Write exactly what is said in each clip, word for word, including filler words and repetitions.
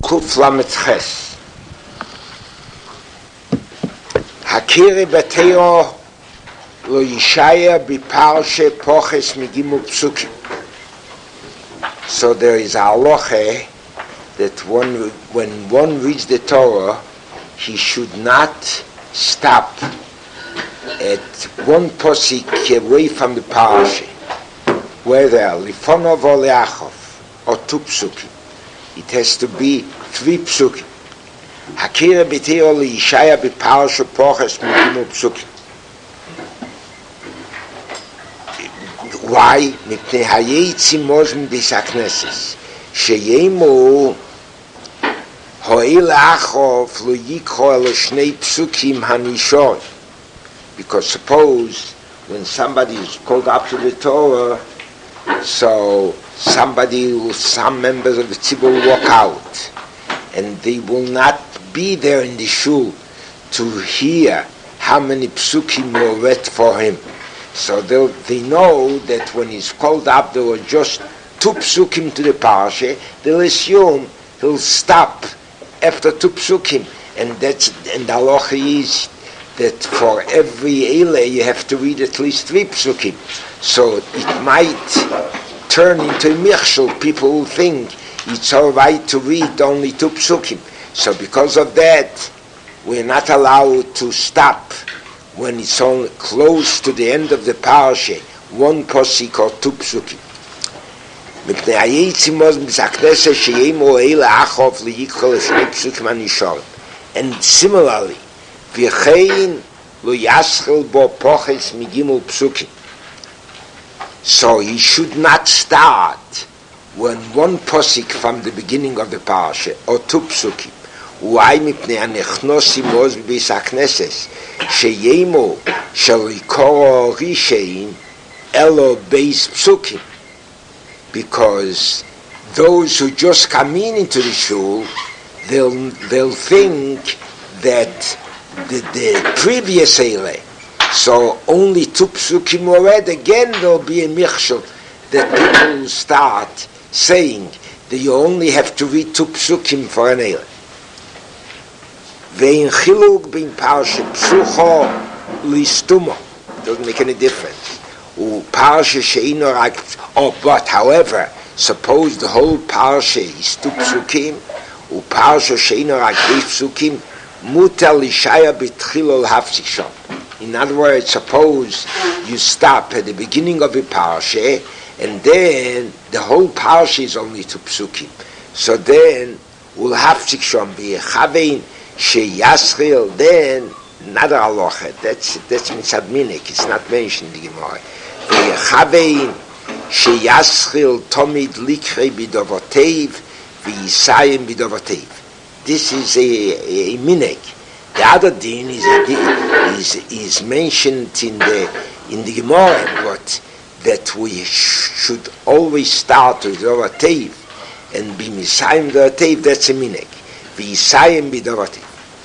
Kuf Lamet Ches. Hakiri B'Teiro Lo Yishaya B'Parshe Poches Migimu Psukim. So there is a halacha that one, when one reads the Torah, he should not stop at one posik away from the parasha, whether lifonov or leachov or two psukim. It has to be three psukim. Hakira b'teiro liishaya b'parasha poches migimu psukim. Why? Mipnei hayeitzim mozim b'sakneses sheyemu ho'il achov lo yikho elo shnei psukim hanishon. Because suppose when somebody is called up to the Torah, so somebody, some members of the tzibur will walk out, and they will not be there in the shul to hear how many psukim were read for him. So they know that when he's called up, there were just two psukim to the parasha. They'll assume he'll stop after two psukim, and that's and the halacha is that for every Eile you have to read at least three psukim. So it might turn into a michshel. People will think it's all right to read only two psukim. So because of that, we're not allowed to stop when it's only close to the end of the parasha, one posik or two psukim. And similarly, V'chein lo yaschel bo poches migimul psukim. So he should not start when one posik from the beginning of the parasha or two psukim. Why mipnei anechnosim oz b'beis hakneses sheyemo shel yikoro rishein elo beis psukim. Because those who just come in into the shul, they'll they'll think that The, the previous Eile, so only two psukim were read. Again there will be a michshel that people will start saying that you only have to read two psukim for an Eile. Ve'in chiluk bin parasha psucho listumo, doesn't make any difference. U parasha she'ino rak, oh, but however, suppose the whole parasha is two psukim, u parasha she'ino rak psukim, Mutal Ishaya B'tchilol Hafsik. In other words, suppose you stop at the beginning of a parasha, and then the whole parasha is only two psukim. So then, Ul Hafsik Shom B'yechavein Sheyaschil. Then another halacha. That's that's mitzad minik. It's not mentioned in the Gemara. B'yechavein Sheyaschil Tomid Likrei B'davotev V'yisayim B'davotev. This is a, a minek. The other din is, a, is is mentioned in the in the Gemara, but that we sh- should always start with Dovatev and be misayim Dovatev. That's a minek. V'yisayim b'Dovatev.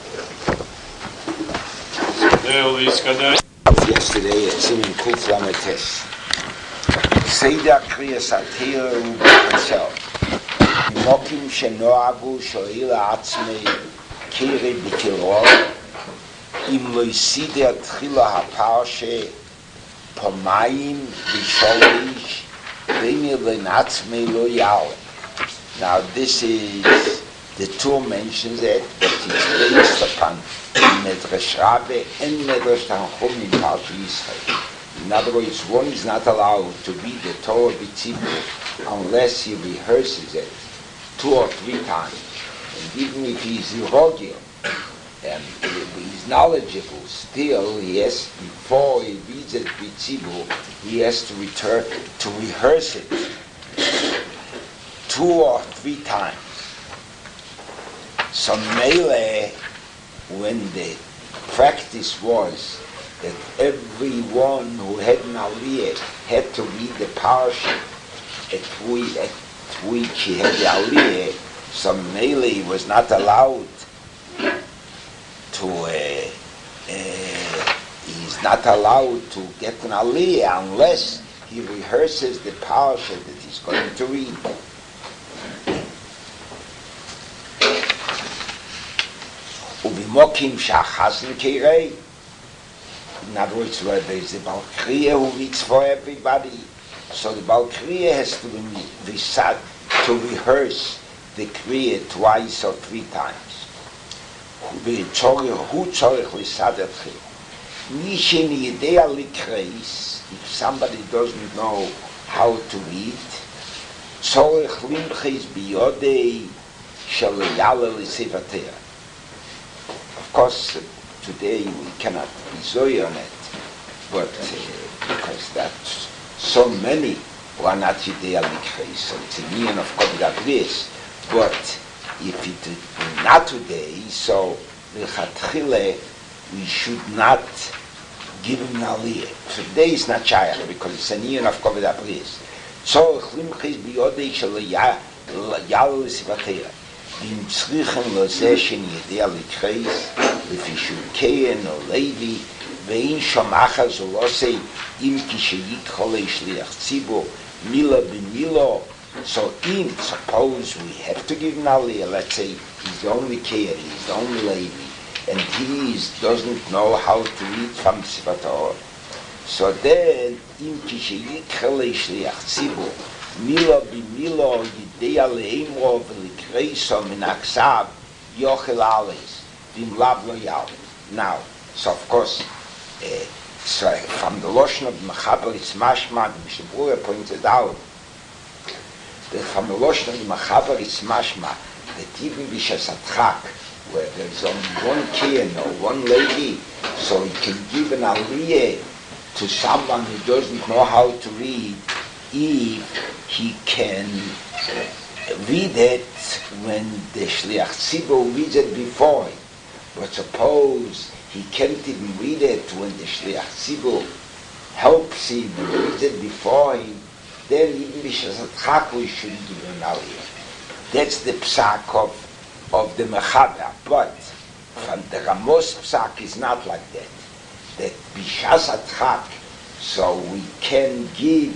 Yesterday it's in Kuf Lamet Ches. Seder Kriyas Atira Ubechel. Mokim shenoagu shoil atzmei kiri b'tirol im lo yiside atchila haparashe pomayim v'sholish v'imir le'natzmei lo yale. Now this is the two mentions that that is based upon Medrash Rabbe and Medrash Tanchum in Parsha Yisrael. In other words, one is not allowed to read the Torah b'tzibur unless he rehearses it two or three times. And even if he's irrogil and he's knowledgeable, still he has, before he reads it b'tzibur, he has to return to rehearse it two or three times. So Mele, when the practice was that everyone who had an aliyah had to read the parasha at week, at week he had the aliyah, so Mele was not allowed to, uh, uh, he's not allowed to get an aliyah unless he rehearses the parasha that he's going to read. ובמוקים שהחסן כירי. In other words, where there is a Balkriya who reads for everybody. So the Balkriya has to be resad, to rehearse the Kriya twice or three times. Who tzorich lisader tchil. Mi sheni yedea likreis, if somebody doesn't know how to read, tzorich limchis biyodei shel yale l'sevater. Of course, uh, today we cannot be zoy on it, but uh, because that's so many who are not yedea likreis, so it's a mean of Kovid Abris, but if it is not today, so l'chatchile, we should not give him an aliyah. Today is not shayach because it's an iyon of Kovid Abris. So chlimchis biyodei shel yal l'sivateira. V'im tzrichen lozeh shen yedei likreis lefi shulkein or levi ve'in shomacha zolosei im kisheyitchole shliach tzibur mila b'milo. So in suppose we have to give him aliyah, let's say he's the only Keir, he's the only Levi, and he is, doesn't know how to read from Sifat Torah. So then, im kisheyitchele shliach tzibur milo b'milo yidei aleimro v'likreiso min aksav yochel aleis v'im lav lo yal. Now, so of course, uh, so from the Lashon of Mechaber it's mashma, the Mishnah Berurah pointed out that from the Lashon of Mechaber it's mashma that even b'shas adchak, where there is only one Keir or one lady, so he can give an aliyah to someone who doesn't know how to read if he can read it when the Shliach Tzibur reads it before him. But suppose he can't even read it when the Shliach Tzibur helps him and reads it before him, then even b'shas adchak we shouldn't give him an aliyah. That's the psak of, of the Mechaber. But from the Ramos psak is not like that. That b'shas adchak, so we can give,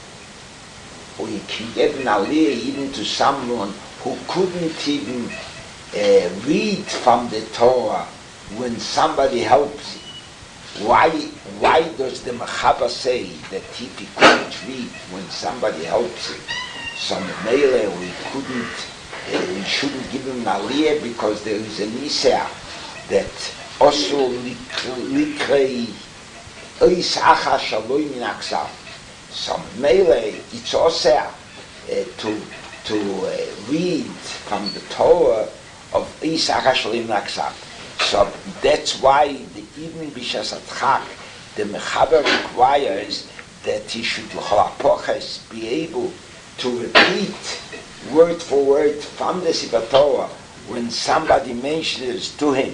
we can give an aliyah even to someone who couldn't even uh, read from the Torah when somebody helps him. Why, why does the Mechaber say that if he couldn't read when somebody helps him, so Mele we couldn't, uh, we shouldn't give him an aliyah because there is an isah that also likrei ois acha shaloi min aksav. So Mele it's also uh, to to uh, read from the Torah of ois acha shaloi min aksav. So that's why the, even b'shas adchak, the Mechaber requires that he should l'cholapoches be able to repeat word for word from the Sifat Torah when somebody mentions to him.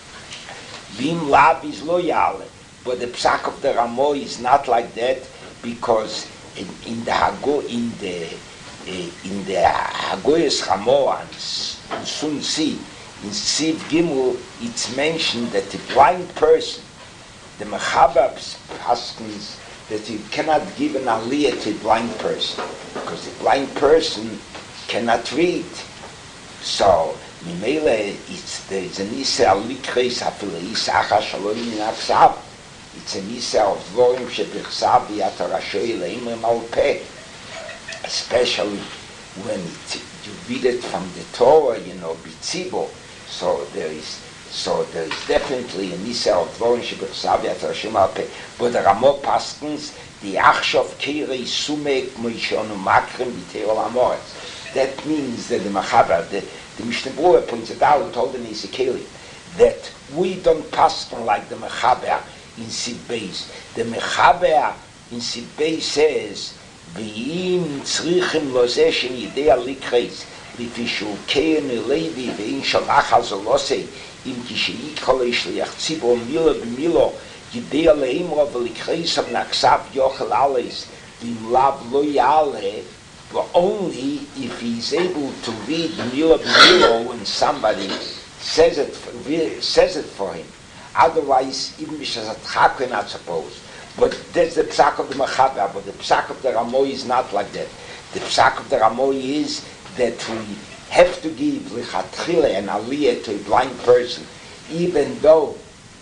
Vim lab is lo yale, but the psak of the Ramo is not like that because in, in the Hago in the uh, in the Hagoyes Ramo and Sun Si. In Siv Gimel, it's mentioned that the blind person, the Mechaber paskins, that you cannot give an aliyah to a blind person, because the blind person cannot read. So, Mimele, it's, there is an Isa al-Likreis hafile Isa acha shalom min aksav. It's an Isa of Dvorim shebichsav v'yat harashoi leimrim al peh. Especially when it, you read it from the Torah, you know, b'tzibo. So there is, so there is definitely a nisa of dvorim shebichsav v'yat harashoi al peh. But the Ramo paskins, the achshav kirei sumek moishonu makrim b'teir amoretz. That means that the Mechaber, the, the Mishnah Berurah pointed out, told the Nisi Kelim, that we don't paskin like the Mechaber in Sid Beis. The Mechaber in Sid Beis says, V'im tzrichim lozeh shem yidei alikreis, lifi shulkein elevi v'im shalach hazolosei, im kisheyikol shliach tzibur milo b'milo, yidei aleimro v'likreis am naksav yochel aleis, v'im lav lo yale, but only if he's able to read Milo b'Milo when somebody says it, says it for him. Otherwise, even b'shas adchak we're not supposed. But that's the psak of the Mechaber, but the psak of the Ramoi is not like that. The psak of the Ramoi is that we have to give lichatchile and aliyah to a blind person even though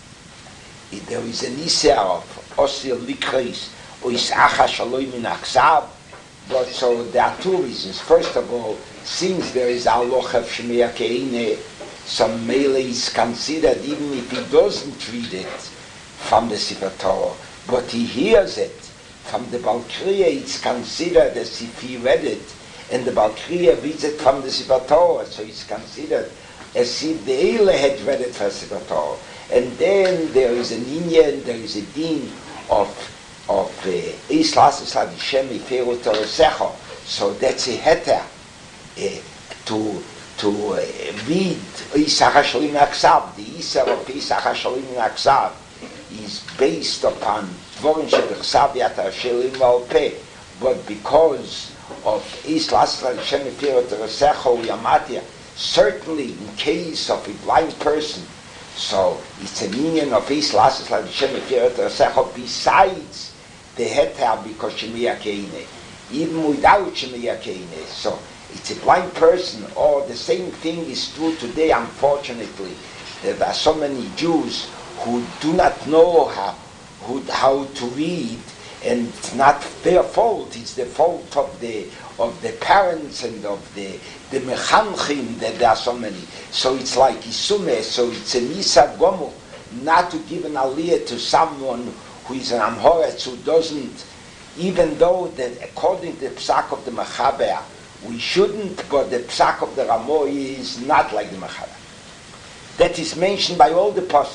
there is an Isser of Osir Likreis, or Isacha Shalom in Aksav, but so there are two reasons. First of all, since there is Aloch of Shemia Keine, some Mele is considered, even if he doesn't read it from the Sefer Torah, but he hears it from the Baal Kriya, it's considered as if he read it, and the Baal Kriya reads it from the Sefer Torah, so it's considered as if the Eile had read it from the Sefer Torah. And then there is an inyan, there is a din of of Eis Lasis Hadishem Iferu Torasecho. So that's a heter uh, to to uh, read Isach HaShalim Aksav. The Isar of Isach HaShalim Aksav is based upon Dvorim Shebechsav Yat HaShalim Al-Peh, but because of Eis Lasis Hadishem Iferu Torasecho Yamatia, certainly in case of a blind person, so it's a meaning of Eis Lasis Hadishem Iferu Torasecho besides the heter because Shemia Keine, even without Shemia Keine. So it's a blind person, or the same thing is true today, unfortunately. There are so many Jews who do not know how, who, how to read, and it's not their fault, it's the fault of the of the parents and of the the mechanchim, that there are so many. So it's like Isume, so it's a Nisa Gomu, not to give an aliyah to someone who is an Amhoretz, who doesn't, even though that according to the Psak of the Mechaber, we shouldn't, but the Psak of the Ramo is not like the Mechaber. That is mentioned by all the Pasuk.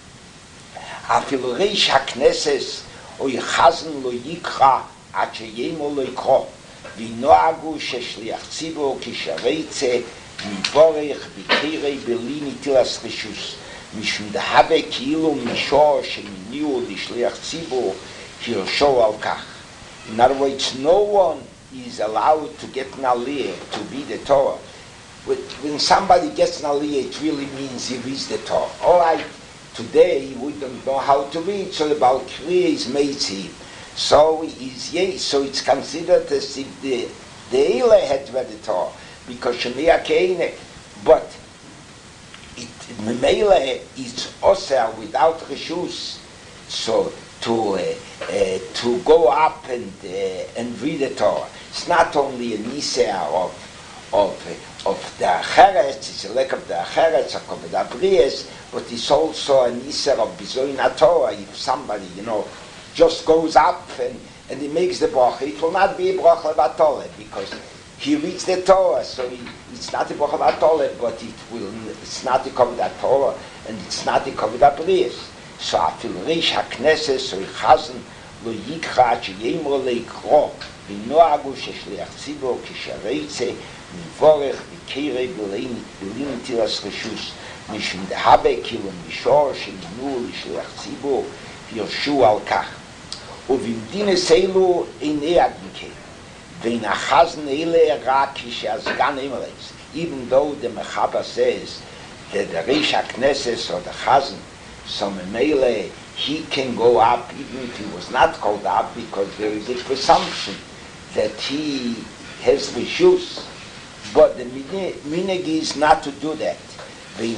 Afilu Reish HaKnesses, o Yichazen lo Yikra, ad sheyemo lo Yikro, v'noagu sheshliach tzibur kishareitze, mivorech b'kirei beli nitilas reshus. משום דהבה כאילו מישור שמניעו לשליח ציבור הירשו על כך. In other words, no one is allowed to get an aliyah to read the Torah. When somebody gets an aliyah, it really means he reads the Torah. All right, today we don't know how to read, so the Baal Kriya is Meitzi. So is yes, so it's considered as if the the Eile had read the Torah, because Shemia Keine, but it Memele is Oser without Reshus, so to uh, uh, to go up and uh, and read the Torah. It's not only a Niseh of of uh, of the Acheretz, it's a lack of the Acheretz, of the Abrias, but it's also a Niseh of Bizoin HaTorah. If somebody, you know, just goes up and, and he makes the bracha, it will not be a bracha levatole, because he reads the Torah, so he, it's not a bracha levatole, but it will, it's not a kavod Torah, and it's not a kavod Abrias. So afil reish hakneses, so ichazen lo yikra sheyemro leikro v'noagu sheshliach tzibur kishareitze mivorech v'keirei b'lein b'lein tilas reshus mishum dehabe kilo mishor sheminu l'shliach tzibur hirshu al kach uvimdines elu einei admikei v'inachazen ele ra kisheazgan emeres. Even though the Mechaber says that the reish hakneses or the chazan, so Memele, he can go up even if he was not called up, because there is a presumption that he has reshus. But the minhag is not to do that. In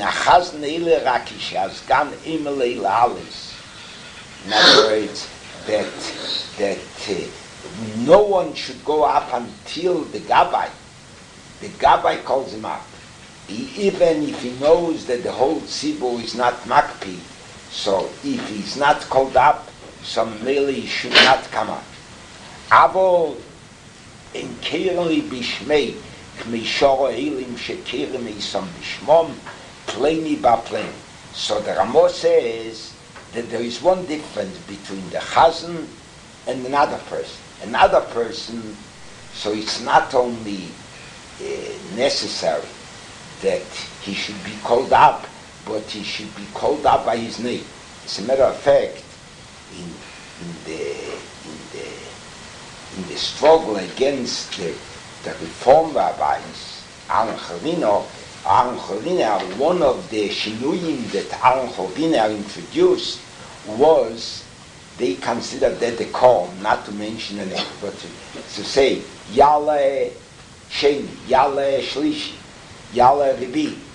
other words, that that uh, no one should go up until the Gabbai. The Gabbai calls him up. He, even if he knows that the whole tzibur is not makpi, so if he's not called up, some really should not come up. Avo in kirli bishmei k'mishoro elim shekirim isam bishmom pleni ba'plen. So the Ramo says that there is one difference between the chazan and another person. Another person, so it's not only uh, necessary that he should be called up, but he should be called up by his name. As a matter of fact, in, in the in the in the struggle against the, the Reform rabbis, Aaron Choliner, Aaron Choliner, one of the shinuyim that Aaron Choliner introduced was they considered that the call, not to mention a name, but to, to say Yale Sheni, Yale Shlishi, Yale Ribi.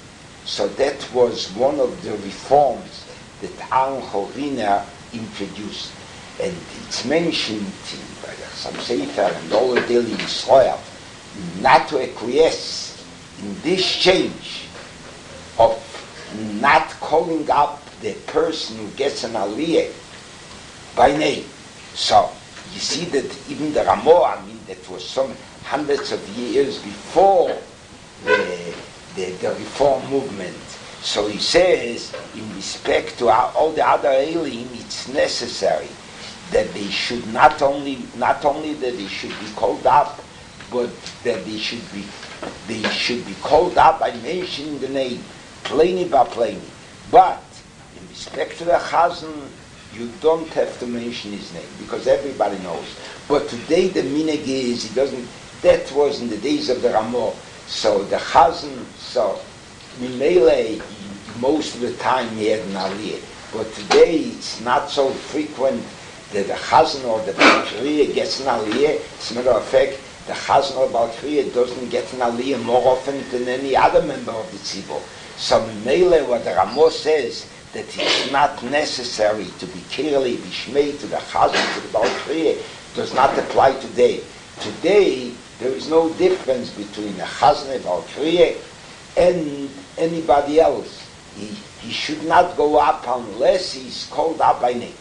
So that was one of the reforms that Aaron Horiner introduced. And it's mentioned in some Sefer and all the daily Israel not to acquiesce in this change of not calling up the person who gets an aliyah by name. So you see that even the Ramo, I mean, that was some hundreds of years before the, the, the reform movement. So he says, in respect to our, all the other Elim, it's necessary that they should not only, not only that they should be called up, but that they should be, they should be called up by mentioning the name, plainly by plainly. But in respect to the Chazan, you don't have to mention his name because everybody knows. But today the minhag is he doesn't. That was in the days of the Ramah. So the Chazan, so Mimele, most of the time he had an aliyah. But today it's not so frequent that the Chazan or the Baal Kriya gets an aliyah. As a matter of fact, the Chazan or Baal Kriya doesn't get an aliyah more often than any other member of the Tzibur. So Mimele, what the Ramah says, that it's not necessary to be clearly bishmei to the Chazan, to the Baal Kriya, does not apply today. Today, there is no difference between a Chazan, a Baal Kriya, and anybody else. He, he should not go up unless he's called up by name.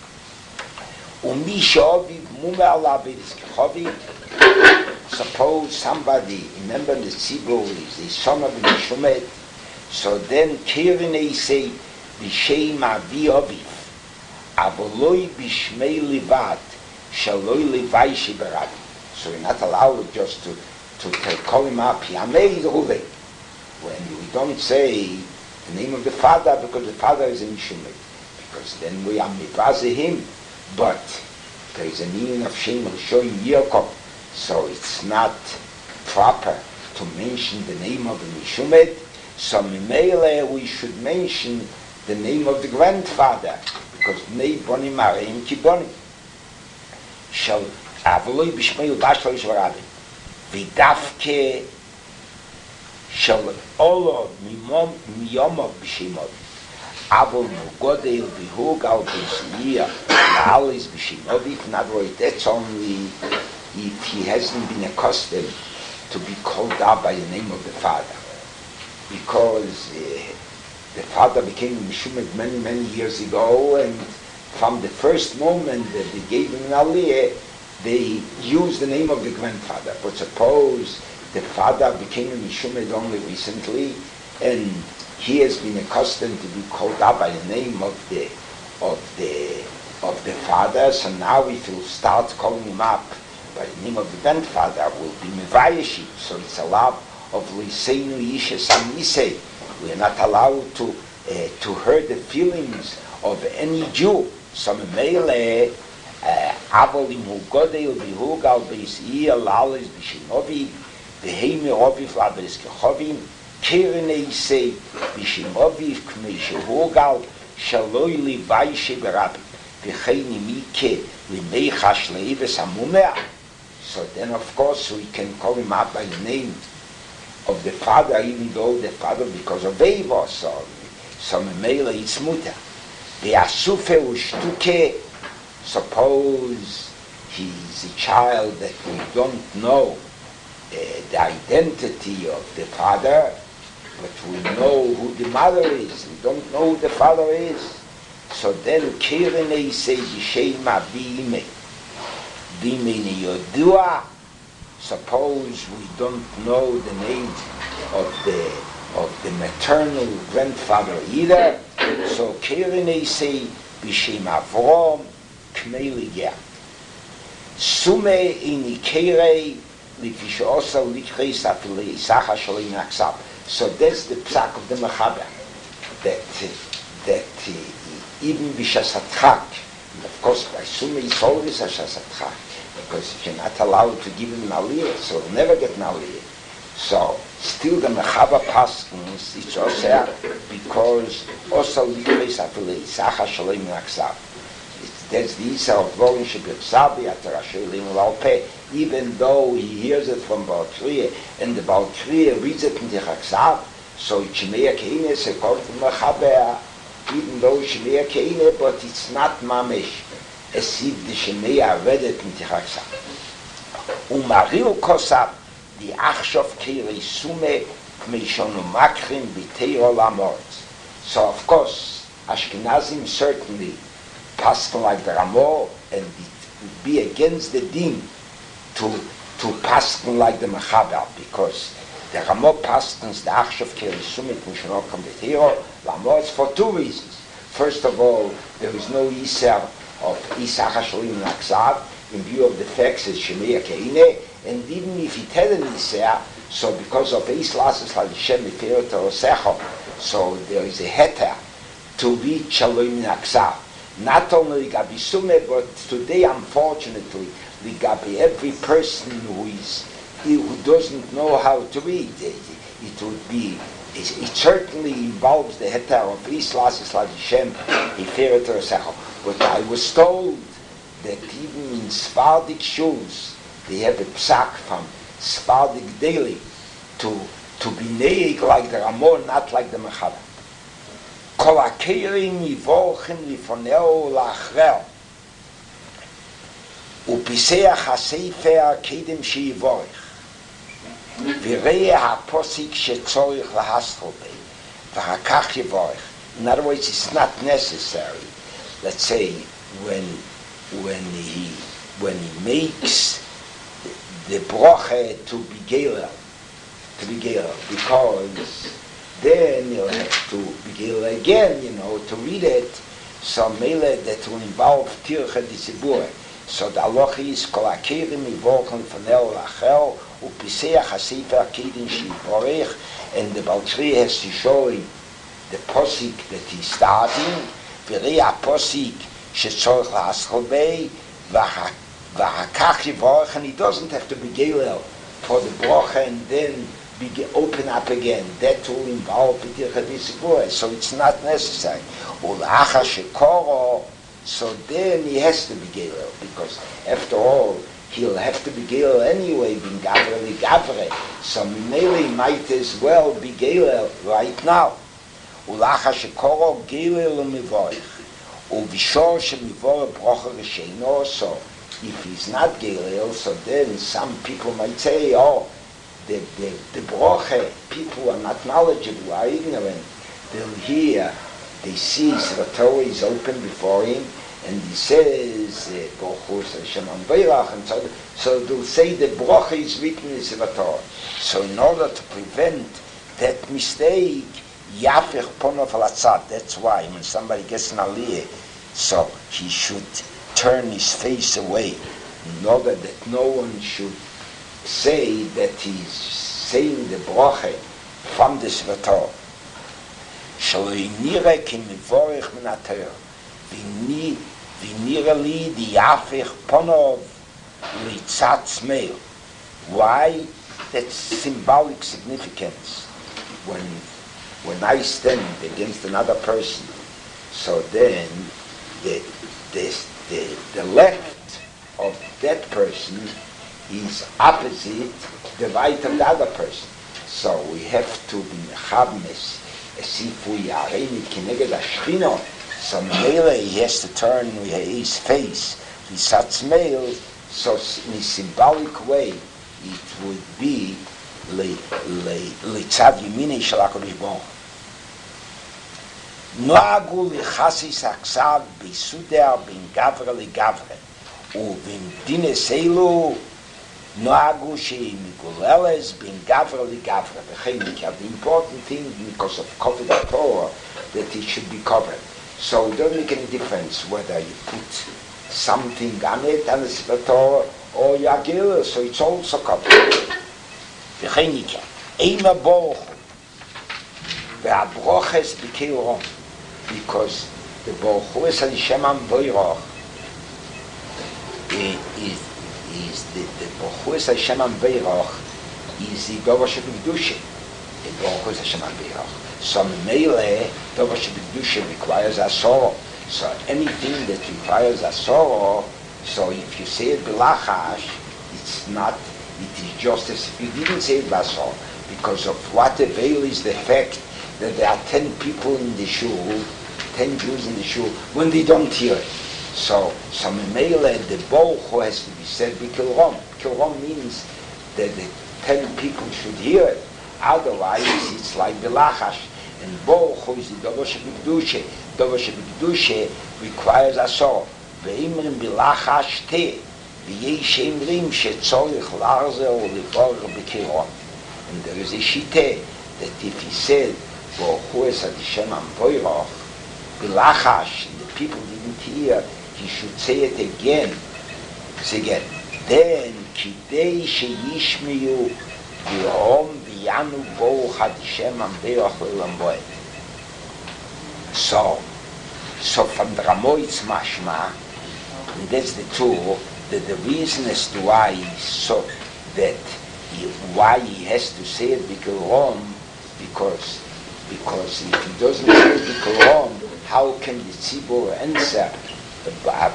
Suppose somebody, remember the Tzibur is the son of the Mishumet, so then Kirinei say, B'shem avi aviv, avoloi b'shmei livat, shaloi levai shebarabi. So we're not allowed just to, to, to call him up, Yamei Ruven. When we don't say the name of the father, because the father is a Mishumet, because then we are mivaze him. But there is a meaning of Shem Rishon Yaakov, so it's not proper to mention the name of the Mishumet. So Mimele, we should mention the name of the grandfather, because Nei Boni Mareim Kiboni. Shall Avoloi Bishmei Ubashlo Yishvarabi. Vidavke shall Olo Miyomov Bishimov. Avol Mugodel Bihug Al Bishmiyah La'alis Bishimovic. In other words, that's only if he hasn't been accustomed to be called out by the name of the father. Because uh, the father became Mishumet many, many years ago, and from the first moment that they gave him an aliyah, they used the name of the grandfather. But suppose the father became a Mishumet only recently, and he has been accustomed to be called up by the name of the of the of the father, so now if you start calling him up by the name of the grandfather, will be Mevayeshit. So it's allowed of Liseinu Yisha Samise. We are not allowed to uh, to hurt the feelings of any Jew. So Mele Avolim Hu Godel Bihugal Beis Lalis Bishinovi Behemi Oviv Labes Kechovim Kirnei Sei Bishimoviv Kmei Shehugal Shaloi Livai Sheberabi Becheini Mike Limei Chashleives Amumea. So then, of course, we can call him up by the name of the father, even though the father, because of Eva, so some male it's mutter. The asufe ushtuke, suppose he's a child that we don't know uh, the identity of the father, but we know who the mother is. We don't know who the father is. So then, Kirinei say B'Shema B'Ime. B'Ime Yodua. Suppose we don't know the name of the of the maternal grandfather either. So Kirinei say B'Shem Avrom Kmei Ligya. Sume Inikere Lifishosa Likreis Afilei Sacha Shalei Naksab. So that's the psak of the Mechaber, that that uh, even B'Shasatchak, of course by Sume is always a Shasatchak, because you're not allowed to give him an aliyah, so he'll never get an aliyah. So still the Mechaber Paskins, it's also because also Likreis Afilei Sacha Shalei Naksab. That's the Isa of Vorin Shebirsabi at Rashelim Lalpeh, even though he hears it from Baal Kriya, and the Baal Kriya reads it in the Chaksav, So Shemaya Keine is according to Mechaber, even though Shemaya Keine, but it's not Mamish. Es sieht die Shemaya redet mit die Chaksa. Und Maril Kosab, die Achshof Kiri Sume, Mishon Makrim Biteiro Lamort. So of course, Ashkenazim certainly passed like the Ramor, and it would be against the din to to pass like the Mechaber, because the Ramor pastens the Achshof Kiri Sume, Mishon Makrim Biteiro Lamort for two reasons. First of all, there is no Yisr of Isach Hashalim Naksav, in view of the facts as Shemaya Keine, and even if he tell an Yisr, so because of Eis Lasses Hashem Miferet Osecho, so there is a heter to read Shalom Naksav. Not only Gabi Sume, but today, unfortunately, Gabi every person who is who doesn't know how to read, it would be. It, it certainly involves the heter of Eis Lasses Hashem Miferet Osecho. But I was told that even in Sephardic shuls, they have a psak from Sephardic daily to to be neig like the Ramon, not like the Mechaber. Kol hakerim yivorchen lifoneo lachrel, upiseach hasefer kedem sheyivorich, v'reya haposik shetzorich lahaschol bei, v'hakach yivorich. In other words, it's not necessary. Let's say when when he when he makes the, the broche to be gelel, to be gelel, because then you'll have to be gelel again, you know, to read it. So mele that will involve tircha disibur. So the halacha is kol hakerim yivorchen lifoneo lachel upiseach hasefer kedem sheyivorich, and the Baltri has to show him the posik that he's starting. V'rei posik shetzorich lahaschol bei v'hakach yivorech, and he doesn't have to be gelel for the bracha and then be open up again. That will involve b'tircha disibur, so it's not necessary. Ul'achar shekoro, so then he has to be gelel, because after all he'll have to be gelel anyway, being gavre li gavre. So Mimele might as well be gelel right now. Ul'achar shekoro gelel u'mivorech, u'vishor shemivorech brocha r'sheino. So if he's not gelel, so then some people might say, oh, the the the brocha, people are not knowledgeable, are ignorant. They'll hear, they see the Torah is open before him, and he says, Bochus Hashem Ambeirach, and so, so they'll say the brocha is written in the Torah. So in order to prevent that mistake, Yafich Ponov Alatzad, that's why when somebody gets an aliyah, so he should turn his face away, in order that no one should say that he's saying the brocha from the Torah. Shaloi nire ki mivorech min ha-Torah, v'nire li di Yafich Ponov litzat smeil. Why? That's symbolic significance. When when I stand against another person, so then the the the, the left of that person is opposite the right of the other person. So we have to be mechabmes as if we are in kineged ashchino. So mele he has to turn his face, his satzmeil. So in a symbolic way, it would be le le le tzad yimini shel HaKadosh Baruch Hu. Noagu lichasis haksav bisuder bin gavre legavre uvim dines elu noagu sheimiguleles bin gavre legavre. The important thing, because of covered Torah, that it should be covered. So it doesn't make any difference whether you put something on it and it's the Torah or yagil, so it's also covered. V'chenika eima boruch ve'abroches b'keiron, because the Baruch Hu is Hashem Amvoirach is is the the Baruch Hu is Hashem Amvoirach is the Dover Shebikdusha. The Baruch Hu is Hashem Amvoirach. So Meile Dover Shebikdusha requires a sorrow. So anything that requires a sorrow, so if you say it b'lachash, it's not. It is just as if you didn't say it b'asor, because of what avail is the fact that there are ten people in the shul, ten Jews in the shul, when they don't hear it. So, so Memele, the Bochu has to be said B'Kilrom. Kilrom means that the ten people should hear it. Otherwise, it's like Belachash. And Bochu is the Dover Shebikdushe. Dover Shebikdushe requires a soul. Ve'imrim Belachash te. V'yesh emrim shetzorich larze or livor B'Kilrom. And there is a shite that if he said, Bochu es Hashem Ampoirach, Belachash, and the people didn't hear, he should say it again. Say again. Then, kidei sheyishmiyu v'hom v'yanu bo chadishem ambeach l'lamboy. So, so from the Ramoitz mashma, and that's the two, that the reason as to why he so that he, why he has to say it b'Kilrom, because because if he doesn't say it b'Kilrom, how can the tzibur answer? In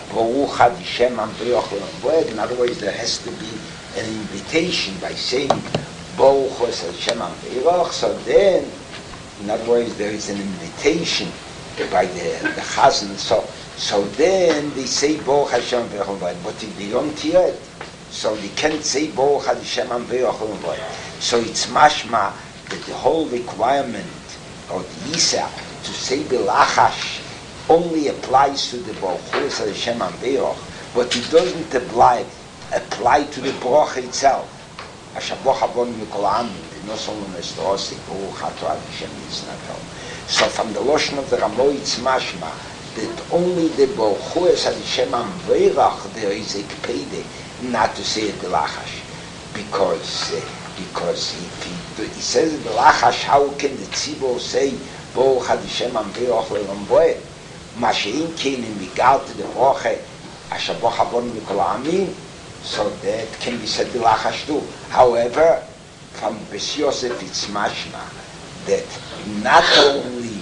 other words, there has to be an invitation by saying Baruch Hashem Ambeirach. So then, in other words, there is an invitation by the the Chazan. So so then they say Baruch Hashem Ambeirach, but if they don't hear it, so they can't say Baruch Hashem Ambeirach. So it's mashma that the whole requirement of the Yisa to say Belachash only applies to the Baruch Hashem Ambeirach, but it doesn't apply apply to the Baruch itself. So from the Lashon of the Ramoitz mashma that only the Baruch Hashem Ambeirach there is a kpede not to say it Belachash, because uh, because if he, he says Belachash, how can the tzibur say Baruch Hashem Ambeirach le'lamboed? Mashein came in regard to the Broche, Asher Bo Havon Mikol Amin, so that can be said Belachash too. However, from Bes Yosef it's mashma that not only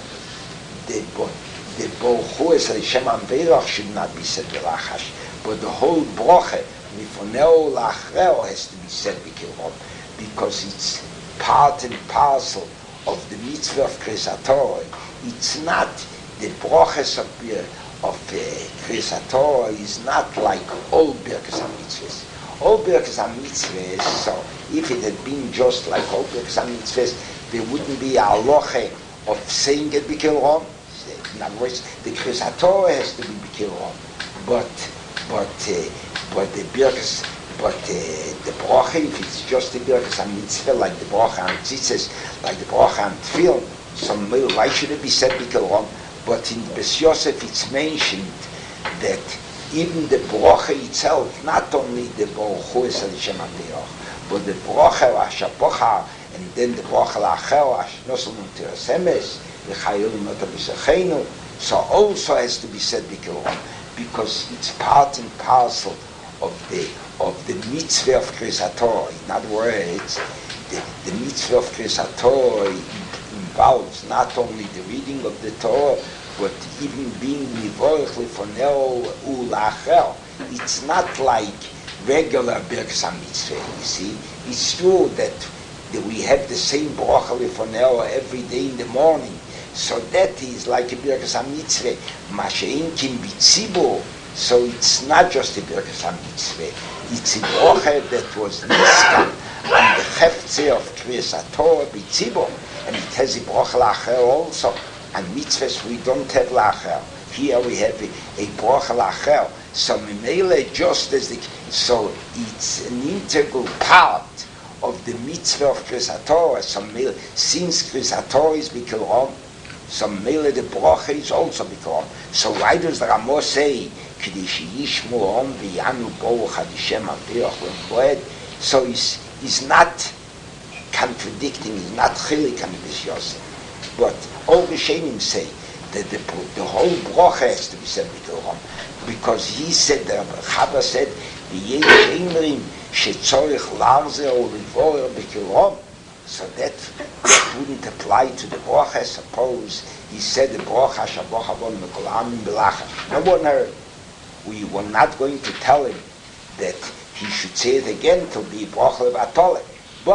the the Baruch Hashem Ambeirach should not be said Belachash, but the whole Broche Mifoneo Lachreo has to be said B'Kilrom, because it's part and parcel of the mitzvah of Kriyas HaTorah. It's not the broches of of Kriyas HaTorah is not like all Birkas HaMitzvahs. All Birkas HaMitzvahs, so if it had been just like all Birkas HaMitzvahs, there wouldn't be a halacha of saying it B'Kilrom. In other words, the Kriyas HaTorah has to be B'Kilrom, but but uh, but the Birkas, but uh, the broche, if it's just the Birkas HaMitzvah, like the broche and tzitzis, like the broche and tefillin, so why should it be said B'Kilrom? But in Bes Yosef it's mentioned that even the broche itself, not only the Baruch Hashem Ambeirach, but the broche Ashapocha, and then the broche La'achel Ashnosul Teresemes, the Chayil Nota B'Sechenu, so also has to be said B'Kilrom, because it's part and parcel of the of the mitzvah of Kriyas HaTorah. In other words, the, the mitzvah of Kriyas HaTorah involves not only the reading of the Torah, but even being mivorech lefoneo ulachel. It's not like regular Birkas HaMitzvah. You see, it's true that, that we have the same bracha lefoneo every day in the morning. So that is like a Birkas HaMitzvah. Mashein kin bitzibur. So it's not just a Birkas HaMitzvah. It's a bracha that was niskan on the Heftzeh of Kriyas HaTorah bitzibur. And it has a bracha la'achel also. And mitzvahs we don't have la'achel. Here we have a, a bracha la'achel. So Memele just as the, so it's an integral part of the mitzvah of Kriyas HaTorah. So since Kriyas HaTorah is B'Kilrom, so Memele the bracha is also B'Kilrom. So why does the Ramo say K'dei sheyishmu hom v'yanu bo chadishem ambeirach le'lamboed? So he's, he's not contradicting, he's not chilik on Bes Yosef. But all the Shenim say that the, the whole bracha has to be said B'Kilrom, because he said, the Chaba said, v'yesh emrim shetzorich larze or livor B'Kilrom. So that wouldn't apply to the bracha. Suppose he said the bracha Shabbat Havon Mikol Amin Belachash. No one heard. We were not going to tell him that he should say it again to be bracha levatole. But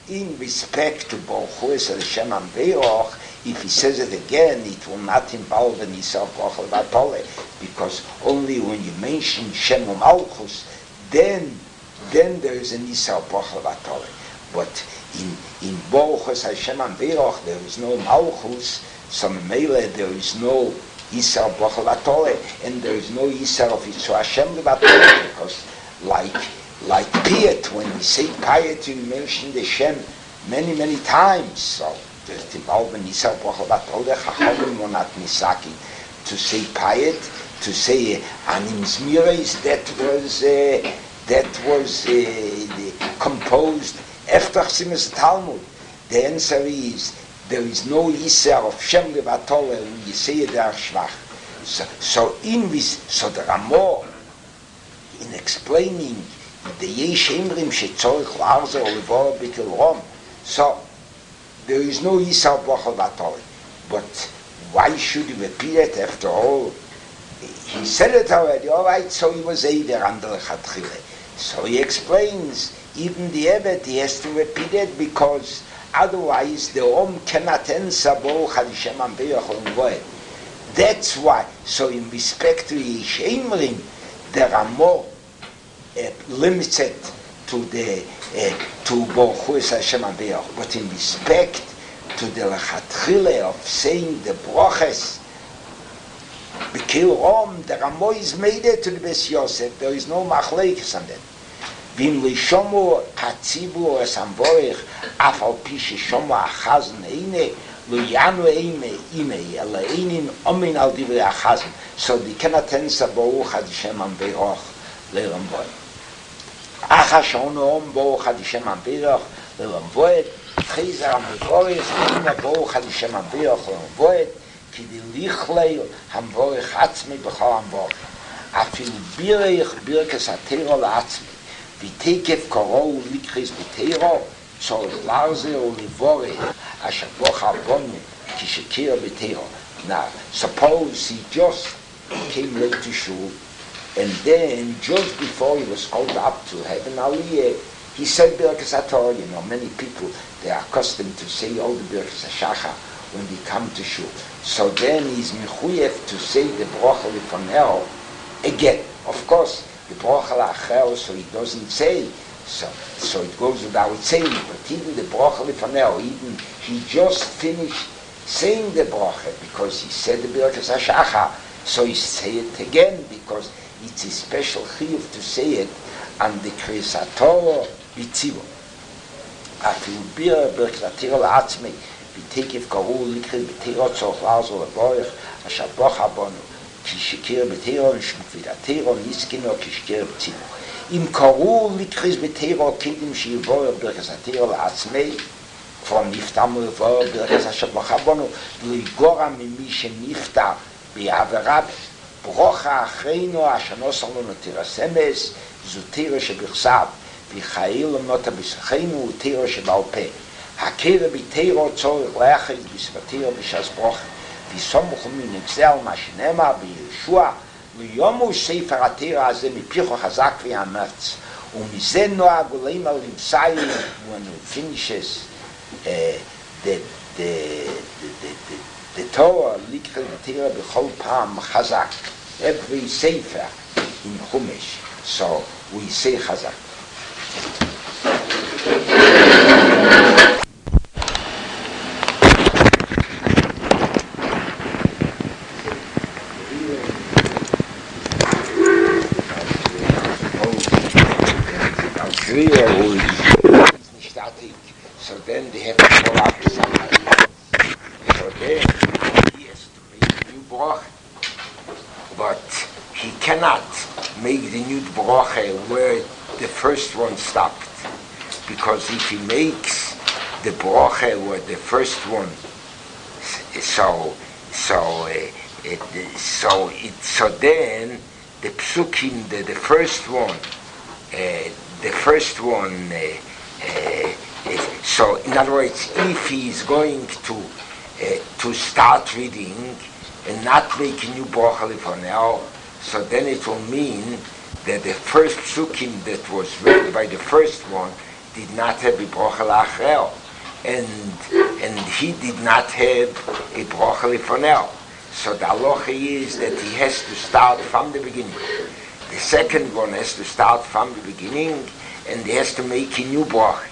in respect to Borchuas Hashem Amberoch, if he says it again, it will not involve an Yisrael Brachal Vatole, because only when you mention Shem Malchus, then then there is an Yisrael Brachal Vatole. But in in Borchuas Hashem Amberoch there is no Malchus, so Mele there is no Yisrael Brachal Vatole, and there is no Yisrael of Yisrael Hashem Vatole, because like like Piet, when we say Piet, we mention the Shem many many times. So there's involvement in Yisrael Brachal Vatole, Chachamim were not Nisaki to say Piet, to say Anim Zmires. That was uh, that was uh, composed after Chsimas Talmud. The answer is there is no Yisrael of Shem Vatole when you say it there Shvach. So, so in this, so there are more in explaining the Yesh Emrim Shetzorich Larzer or Levor Bikel Rom. So there is no Yisrael Brachal Vatole. But why should he repeat it after all? He said it already, all right, so he was Eider under Chatchile. So he explains, even the Evet, he has to repeat it because otherwise the Om cannot answer Baruch Hashem Amberoch Olam. That's why. So in respect to Yesh Emrim, there are more uh, limited to the uh, to Borchuas Hashem Amberoch, but in respect to the Lechatchile of saying the Broches, B'Kil Rom, the Ramo is made it to the Bes Yosef. There is no Machlekes on that. V'im Lishomu Hatzibur Es Amborich Af Al Pi Sheshomu Achazon Eine Lo Yanu Eime Ime Ela Einin Omin Al Divrei Achazon. So they cannot answer Baruch Hashem Amberoch Le'Olam Voed. Achashon Om Baruch Hashem Amberoch Le'Olam Voed. Chayzer Amberoch Ina Baruch Hashem Amberoch Le'Olam Voed. כדי לכלי המבורך עצמי בכל המבורך. אפילו בירך ברכס התירו לעצמי, ותקף קורו ולקריס בתירו, צורך לרזה ולבורך, אשר בוך הבונו כשקיר בתירו. Now, suppose he just came late to shul, and then just before he was called up to heaven Aliyah, he said Birkas HaTorah. You know, many people, they are accustomed to say all the Birkas HaShachar when they come to shul. So then he's mechuyev to say the brocha lifoneo again. Of course, the brocha la'achel, so he doesn't say. So, so it goes without saying. But even the brocha lifoneo, even he just finished saying the brocha because he said the Birkas HaShachar. So he say it again because it's a special chiyuv to say it on the Kriyas HaTorah b'tzivo. Afilu bir Birkas HaTorah la'atzmei. ותקף קראו לקראת בתירות צורך לעזור לבורך אשר בוכה בנו כי שקר בתירו ושמקביד התירו נסכנו כשקר בציבו אם קראו לקראת בתירות קדם שיבורך ברכס התירו לעצמי כבר נפתמו לבורך ברכס אשר בוכה בנו ולגורע ממי שנפתר בעבירה ברוכה אחרינו אשר נוסר לנו תירה סמס זו תירה שבכסב וחייל למנותה בשכנו ותירה שבעל פה הכרה בתירו צורך לאחד בסבתירו בשעס ברוכה וסומכו מנגזל מה שנאמר בישוע ויומו ספר התירה הזה מפיחו חזק ויאמץ ומזה נוהג עולים על נמצאים when it finishes uh, the, the, the, the, the Torah לקראת בתירה בכל פעם חזק every ספר in חומש so we say חזק so then they have to go up to somebody so then he has to make a new bracha but he cannot make the new bracha where the first one stopped because if he makes the bracha where the first one so so uh, it, so it so then the psukim the, the first one uh, the first one uh, uh, is, so in other words if he is going to uh, to start reading and not make a new bracha for now so then it will mean that the first psukim that was read by the first one did not have a bracha la'achreil, and and he did not have a bracha lefonel. So the halacha is that he has to start from the beginning. The second one has to start from the beginning, and he has to make a new bracha.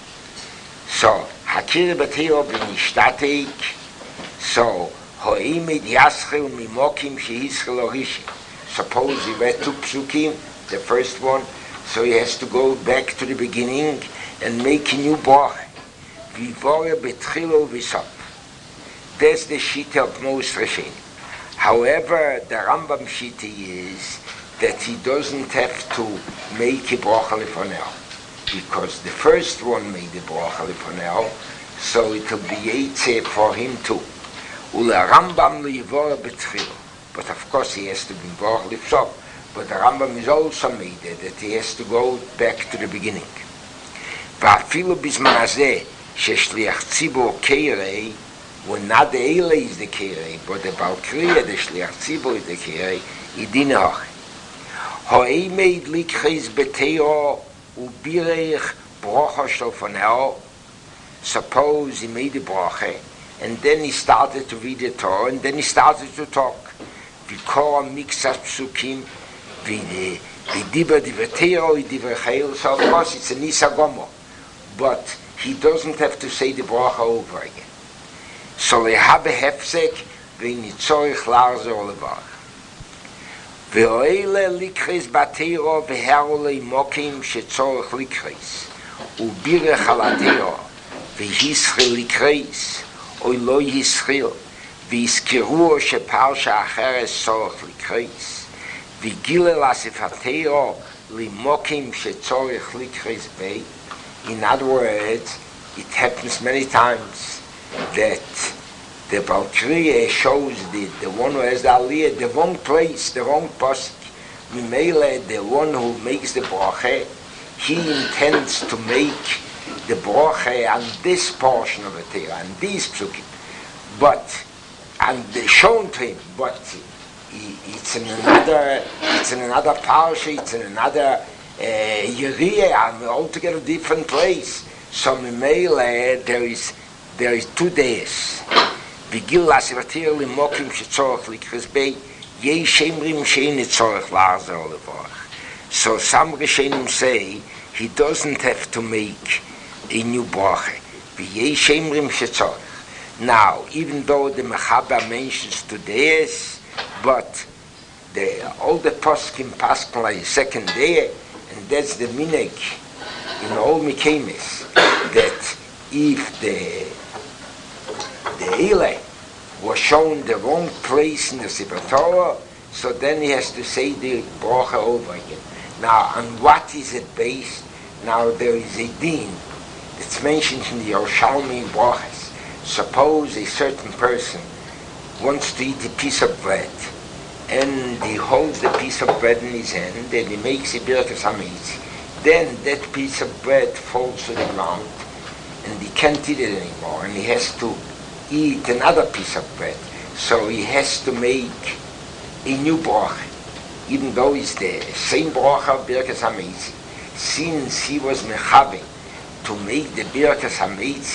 So hakir b'teiro b'nishtateik. So ho'imed yaschel mimokim shehischel orishim. Suppose he read two psukim, the first one, so he has to go back to the beginning and make a new bracha. Vivore betchilo v'sop. That's the shita of most Rishonim. However, the Rambam shita is that he doesn't have to make a bracha lefonel, because the first one made the bracha lefonel, so it will be eitzeh for him too. Ula Rambam leivora betchilo. But of course he has to be bracha lefsop. But the Rambam is also made it, that he has to go back to the beginning. Va'afilu bizman hazeh sheshliach tzibur keirei, when not the Eile is the keirei, but the Balkriya, the shliach tzibur is the keirei, idin hoch. Ho'ei meid likches beteiro ubireich bracha shlofoneo. Suppose he made the bracha, and then he started to read the Torah, and then he started to talk. V'kora mixas psukim, v'diber divrteiro, v'diver chayil. So of course it's a nisa gomo, but he doesn't have to say the bracha over again. So lehabe hefsek v'nitzorich larzer levarach. Ve'oile likres bateiro v'herole mokim shetzorich likres ubirech alateiro v'hischil likres oy lo hischil v'izkiruo sheparsha acheres tzorich likres v'gile lasifateiro limokim shetzorich likres bei. In other words, it happens many times that the Balkriya shows the, the one who has the aliyah, the wrong place, the wrong pasuk. Mimele, the one who makes the bracha, he intends to make the bracha on this portion of the Torah, on these psukim. But, and they shown to him, but he, it's in another, it's in another parsha, it's in another uh, Yeriyah, an altogether different place. So Mimele, there is there is two days. Vigil lasivatir limokim shetzorach likres bei yeshemrim shein tzorach larzer levarach. So some Rishonim say he doesn't have to make a new bracha. Yeshemrim shetzorach. Now, even though the Mechaber mentions two days, but the all the poskim paskin like the second day, and that's the minhag in all Mikemis, that if the the Eile was shown the wrong place in the Sefer Torah, so then he has to say the bracha over again. Now, on what is it based? Now, there is a din that's mentioned in the Yerushalmi brachas. Suppose a certain person wants to eat a piece of bread, and he holds the piece of bread in his hand, and he makes a birkas hametz. Then that piece of bread falls to the ground, and he can't eat it anymore, and he has to eat another piece of bread. So he has to make a new bracha, even though it's the same bracha of birkas hametz. Since he was mechaveh to make the birkas hametz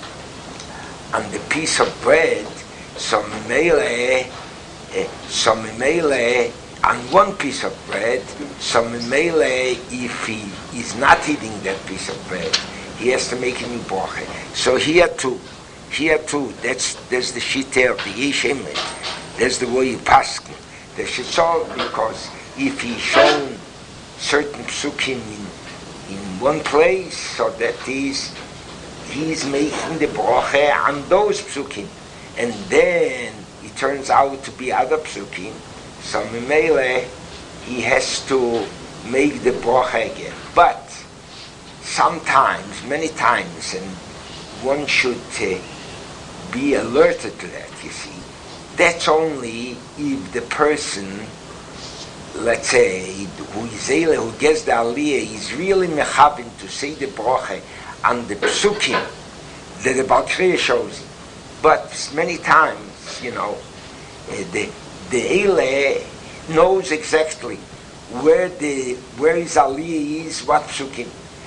on the piece of bread, so memele, uh, so memele on one piece of bread, so memele, if he is not eating that piece of bread, he has to make a new bracha. So here too, here too, that's that's the shita of the Yeshemit. That's the way you paskin. The shitzol, because if he's shown certain psukim in in one place, so that is he's making the bracha on those psukim, and then it turns out to be other psukim. So memele, he has to make the bracha again. But sometimes, many times, and one should uh, be alerted to that, you see. That's only if the person, let's say, who is Eile, who gets the aliyah, is really mechavin to say the bracha on the psukim that the Balkriya shows him. But many times, you know, uh, the the Eile knows exactly where the where his aliyah is, what psukim.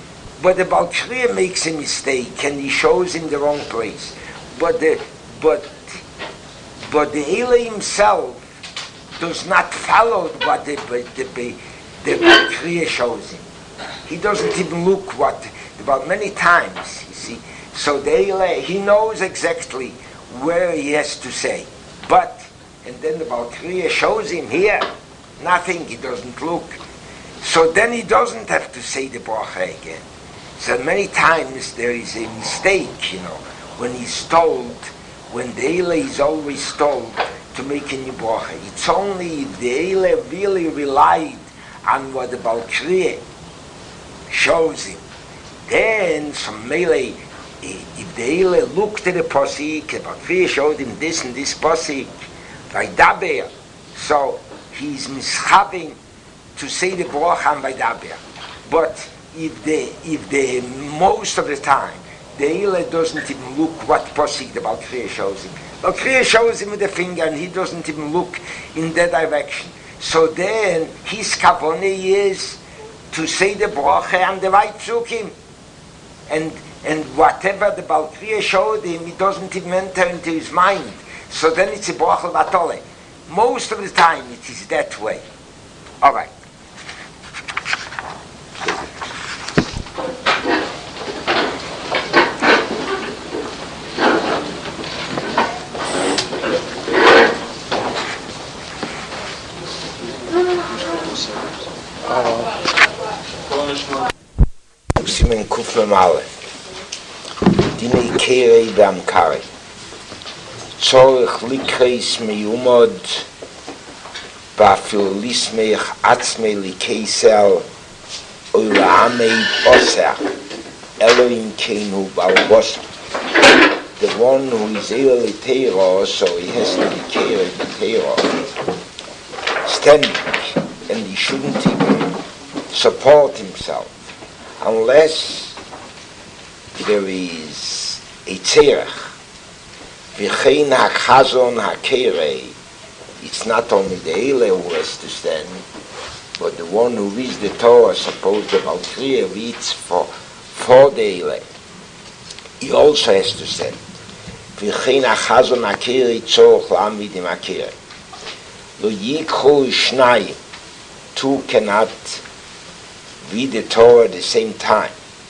But the Baal Kriya makes a mistake and he shows in the wrong place. But the but but the Eile himself does not follow what the the the, the Baal Kriya shows him. He doesn't even look what about many times, you see. So the Eile, he knows exactly where he has to say. But and then the Baal Kriya shows him here nothing, he doesn't look. So then he doesn't have to say the bracha again. So many times there is a mistake, you know, when he's told, when the Eile is always told to make a new bracha. It's only if the Eile really relied on what the Baal Kriya shows him. Then, from Melee, if the Eile looked at the Pasik, the Baal Kriya showed him this and this Pasik, Vaidaber, so he's mischaving to say the bracha and Vaidaber. But if the if the most of the time the Eile doesn't even look what Pasik the Baal Kriya shows him. Baal Kriya shows him with the finger and he doesn't even look in that direction. So then his kavanah is to say the bracha and the right psukim. And and whatever the Baal Kriya showed him, it doesn't even enter into his mind. So then it's a bracha vatole. Most of the time it is that way. All right. Simen Kuf Mem Aleph Dinei Kerei V'Amkarei Tzorech Likreis Meyumod V'afil Lismeich Atzmei Likeisel Olamei Boser Elohim Keinu Balbos. The one who is Eile Teiro, so he has to be Kerei Teiro, standing, and he shouldn't even support himself unless there is a tzerach. V'chein ha'chazon ha'kerei. It's not only the Eile who has to stand, but the one who reads the Torah, suppose the Baal Kriya reads for, for the Eile, he also has to stand. V'chein ha'chazon ha'kerei tzorch la'amid im ha'kerei. Lo yikhu shnayim. Two cannot read the Torah at the same time.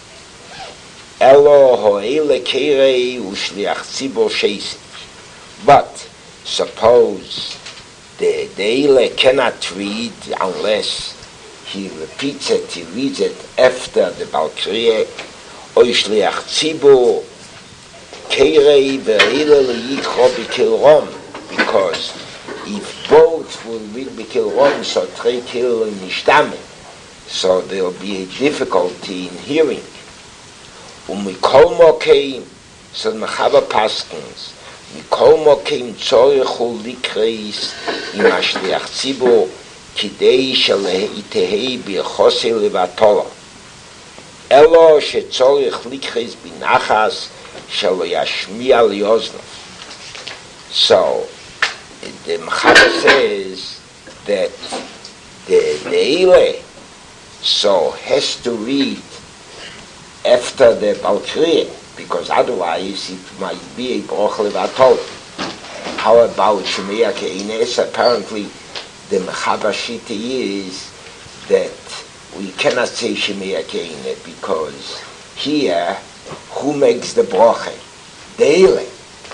Elo ho'ele kerei u'shliach tzibor sheisik. But suppose the Eile cannot read unless he repeats it, he reads it after the Baal Kriya. Oy shliach tzibor kerei ve'eile liyikro b'kilrom, because if both will read b'kilrom, so trei kil nishtame, so there will be a difficulty in hearing. Umikol mokeim, so the Mechava Paskins, Mikol mokeim tzorichu likreis im hashliach tzibur kidei shalehitehei b'chosei levatola. Elo shetzorich likreis binachas shalo yashmiya liozno. So the Mechava says that the Eile so has to read after the Baal Kriya, because otherwise it might be a broch levatol. How about Shemia Keines? Apparently the Mechava Shita is that we cannot say Shemia Keine, because here who makes the broche? The Eile.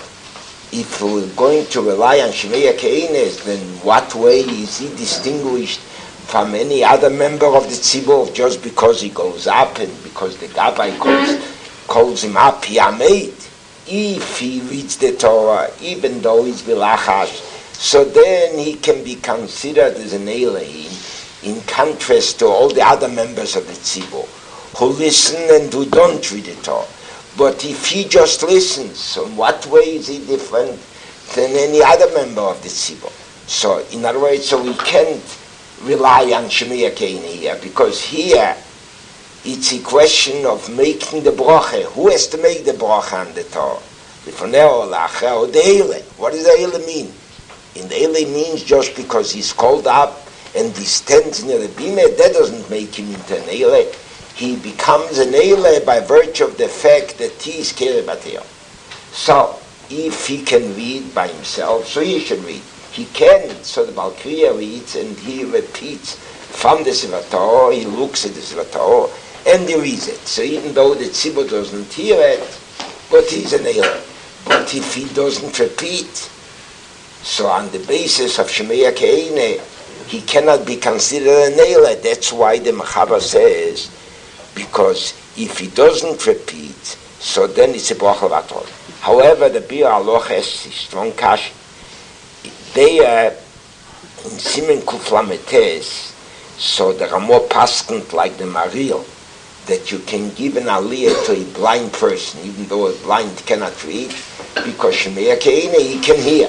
If we're going to rely on Shemia Keines, then what way is he distinguished from any other member of the tzibur just because he goes up and because the Gabbai calls, calls him up, he made? If he reads the Torah, even though he's bilachash, so then he can be considered as an Eile in contrast to all the other members of the tzibur who listen and who don't read the Torah. But if he just listens, so in what way is he different than any other member of the tzibur? So in other words, so we can't rely on Shemia Keine here, because here it's a question of making the bracha. Who has to make the bracha on the Torah? The Foneo, Lacha, or the Eile. What does the Eile mean? In the Eile means just because he's called up and he stands near the bimah, that doesn't make him into an Eile. he becomes an Eile by virtue of the fact that he is Kere Bateo. So, if he can read by himself, so he should read. He can, so the Baal Kriya reads and he repeats from the Sefer Torah, he looks at the Sefer Torah and he reads it. So even though the Tzibur doesn't hear it, but he's an Eile. But if he doesn't repeat, so on the basis of Shemaya Ke'ene, he cannot be considered an Eile. That's why the Mechaber says, because if he doesn't repeat, so then it's a Bracha Vatol. However, the Bir Aloch has strong kash. They are in Simen Kuflametes, so there are more paskant like the Maril, that you can give an aliyah to a blind person, even though a blind cannot read, because Shemaya Ke'ene, he can hear.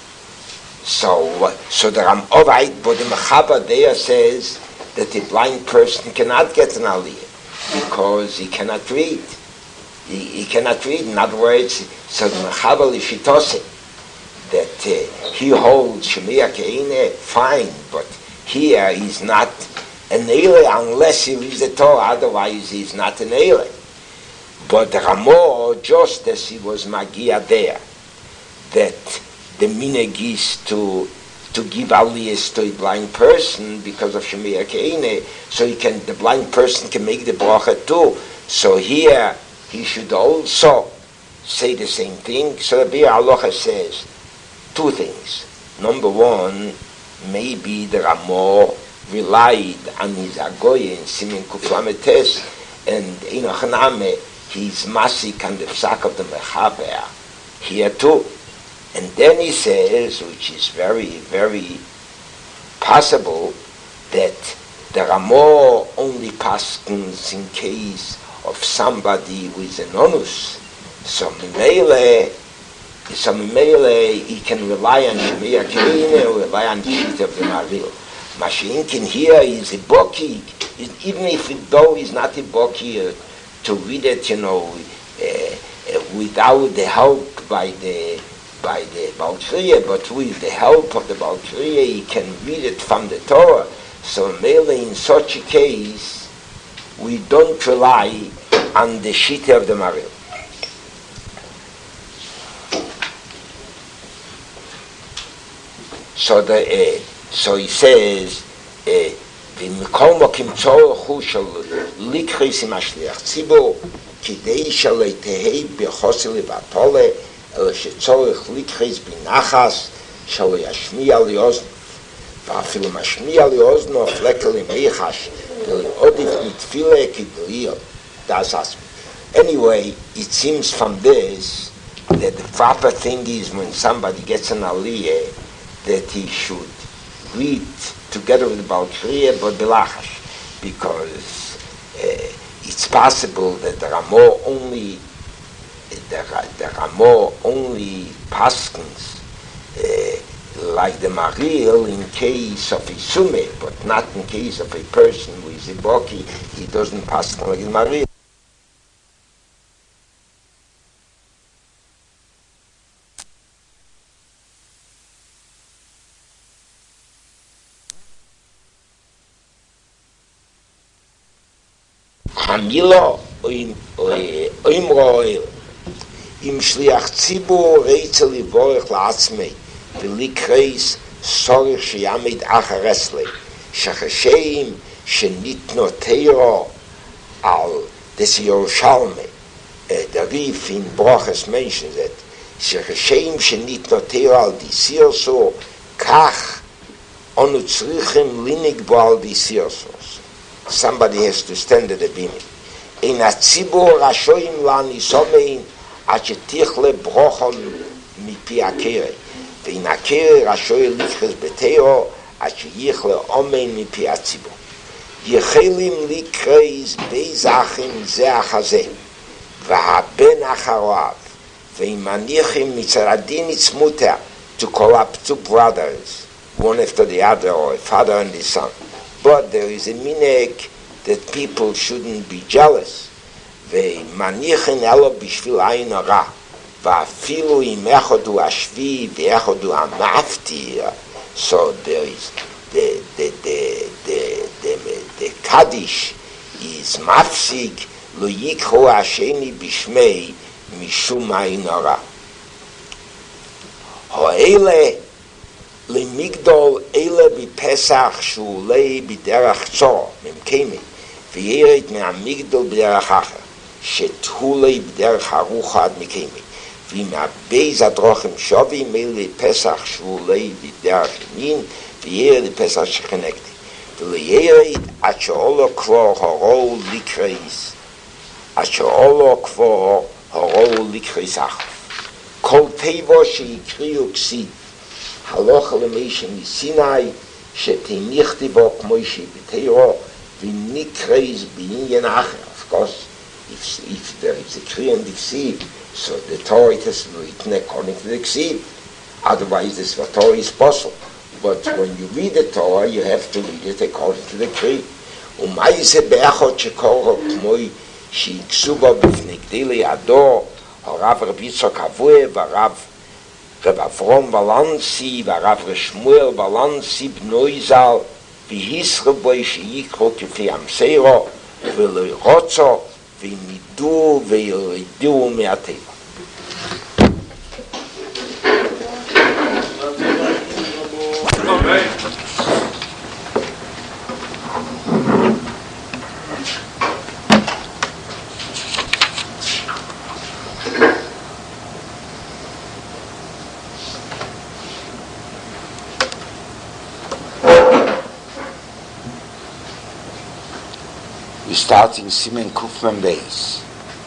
So, uh, so the Ram alright, but the Mechaber there says that a blind person cannot get an aliyah because he cannot read. He, he cannot read. In other words, so the Mechaber Lishitose, that uh, he holds Shemaya Ke'ene, fine, but here he's not an Eile unless he reads the Torah, otherwise he's not an Eile. But the Ramo, just as he was Magia there, that the minhag is to to give aliyahs to a blind person because of Shemaya Ke'ene, so he can, the blind person can make the bracha too. So here he should also say the same thing. So the Bir Alocha says two things. Number one, maybe the Ramo relied on his Agoye in Simen Kuflametes, and Inochaname, he's masik on the psak of the Mechaber here too. And then he says, which is very, very possible, that the Ramo only paskins in case of somebody with an onus. So Mimele, so Mimele, he can rely on Shemaya Ke'ene or rely on the sheet of the Maril. Mashiinkin here is a boki, even if it, though he's not a boki, uh, to read it, you know, uh, uh, without the help by the by the Baal Kriya, but with the help of the Baal Kriya, he can read it from the Torah. So merely in such a case, we don't rely on the sheet of the Maril. So the uh, so he says, "V'mikol mokim tzorochu shel likris im hashliach tzibur kidei shel tehei b'chosel levatole el shetzorich likris b'nachas shel yashmiya liozno v'afilu mashmiya liozno flekel imeichash v'odif mitfile kidliel das asmi." Anyway, it seems from this that the proper thing is when somebody gets an aliyah that he should read together with the Baal Kriya, but belachash, because uh, it's possible that the Ramo only the, the Ramo only paskins uh, like the Maril in case of a sume, but not in case of a person who is a boki. He doesn't paskin like the Maril. Hamilo oim oim roel im shliach tzibur reitzel livorech la'atzmei v'likreis sorich sheyamid acharesle shachasheim shenitno teiro al des Yerushalme. The Rif in Broches mentions that shachasheim shenitno teiro al disirso kach onu tzrichim linig bo al disirso. Somebody has to stand at the beam. In a tzibur rashoim lani somein achetichle brochon mipi akere. In a kere rashoy lichres beteo acheyichle omein mipi atzibur. Yechelim likreis beizachim zeachazeh. Vahaben acharav. Veimanichim mitzaradin itzmuter. To call up two brothers, one after the other, or a father and his son. But there is a minhag that people shouldn't be jealous. Ve'manichin elo b'shvil ayin hara, va'afilu im echad hu hashvi ve'echad hu hamaftir. So there is the the the the the, the kaddish is mafsig lo yikho asheni bishmei mishum ma'inara. Ho'ele למגדול אלה בפסח שאולי בדרך צור, ממקמי, וירד מהמגדול בדרך אחר, שתולי בדרך ארוחה עד מקמי, ומהבייז הדרוכם שובים אלה פסח שאולי בדרך ימין, וירד לפסח שכנגדי, ולירד עד שאולו כבר הורו לקריס, עד שאולו כבר הורו לקריס אחר. כל טבע שיקריאו כסיד, הלוך למשה מסיני, שתניחתי בו כמו שבתירו, ונקרייז בעניין אחר. Of course, if, if there is a Kriya and the Ksiv, so the Torah it has to be written according to the Ksiv. Otherwise, this Torah is possible. But when you read the Torah, you have to read it according to the Kriya. ומה זה באחד שקורו כמו שיקסו בו בפנגדי לידו, הרב רבי יצחק אבוה והרב רב אברום ולנסי והרב רשמואל ולנסי בנוי ז"ל והיסחו בו שיקרו כפי המסרו ולרוצו ומידו וירדו מהטבע. Starting Simen Kufman Beis.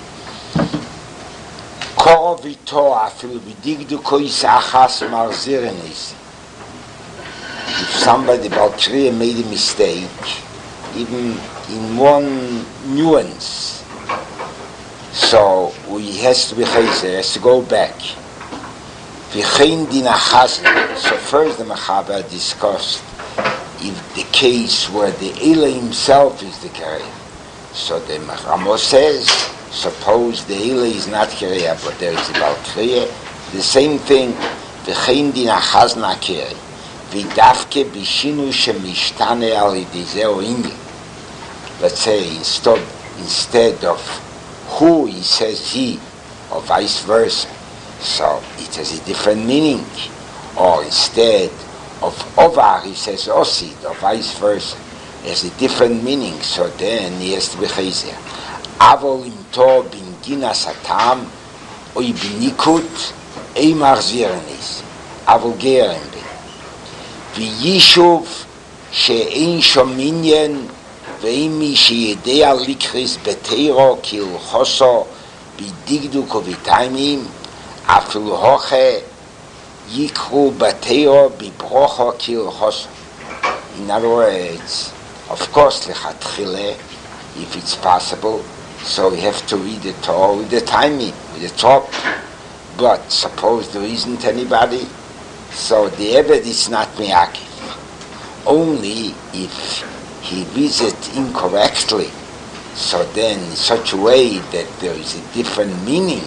Koro vito afil vidigdu kois achas marzirenis. If somebody about Kriya made a mistake, even in one nuance, so he has to be chaser, has to go back. V'chein din achasna. So first the Mechaber discussed if the case where the Elah himself is the Kriya. So the Ramos says, suppose the Elah is not Kriya, but there is about Kriya. The same thing, v'chein din achazna Kriya, v'davke b'shinu shemishtane al yidizeo inyan. Let's say instead, instead of who he says he, or vice versa. So it has a different meaning. Or instead of ovar he says osid, or vice versa. Has a different meaning, so then he has to be chazer. Avol im to bin ginas hatam, oi binikut, ei marzirenis, avol geren bin. V'yishuv she'ein shom minyan, ve'im mi she'yedea likris beteiro kil choso bidigdu kovitaimim, afil hoche yikru beteiro bibrocho kil choso. In other words, of course, lechatchile, if it's possible, so we have to read the Torah with the timing, with the top. But suppose there isn't anybody, so the Eved is not me'akif. Only if he reads it incorrectly, so then in such a way that there is a different meaning,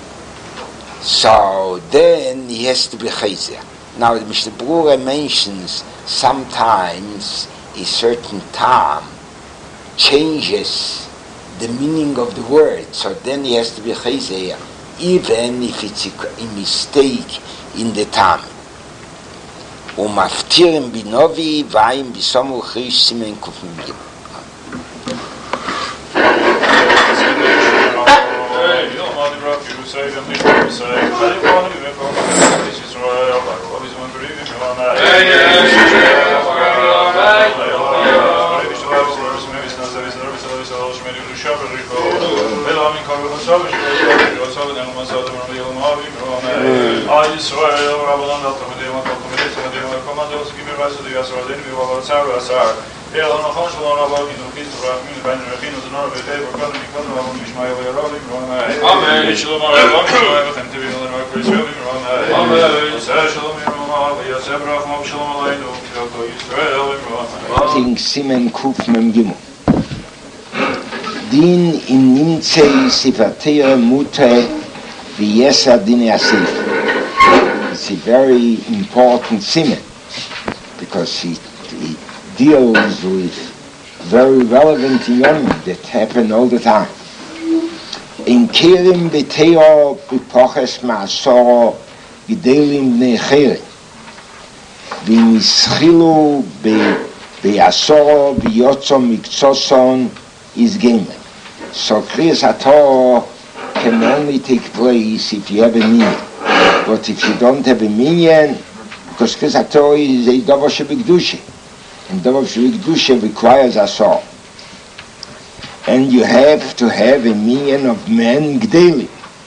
so then he has to be chazer. Now, the Mishnah Berurah mentions sometimes a certain time changes the meaning of the word, so then he has to be chazer, even if it's a, a mistake in the time. Umaftirim binovi vayim bisomu chish simen kufim bim. Simen Kuf Mem Gimel. Din in Nimtzei Sifateira Mute V'Yesa Din Yasif. It's a very important siman because he, he deals with very relevant in Yom that happen all the time. In Kirim Beteo Bipoches Maasoro Gedelim Necheri V'Nischilu Be'asoro V'Yotzo Mikzoson is Gamer. So Kriyas HaTorah can only take place if you have a minyan. But if you don't have a minyan, because Kriyas HaTorah is a Davar Shebekdusha, and Davar Shebekdusha requires Asor. And you have to have a minyan of men Gdelim.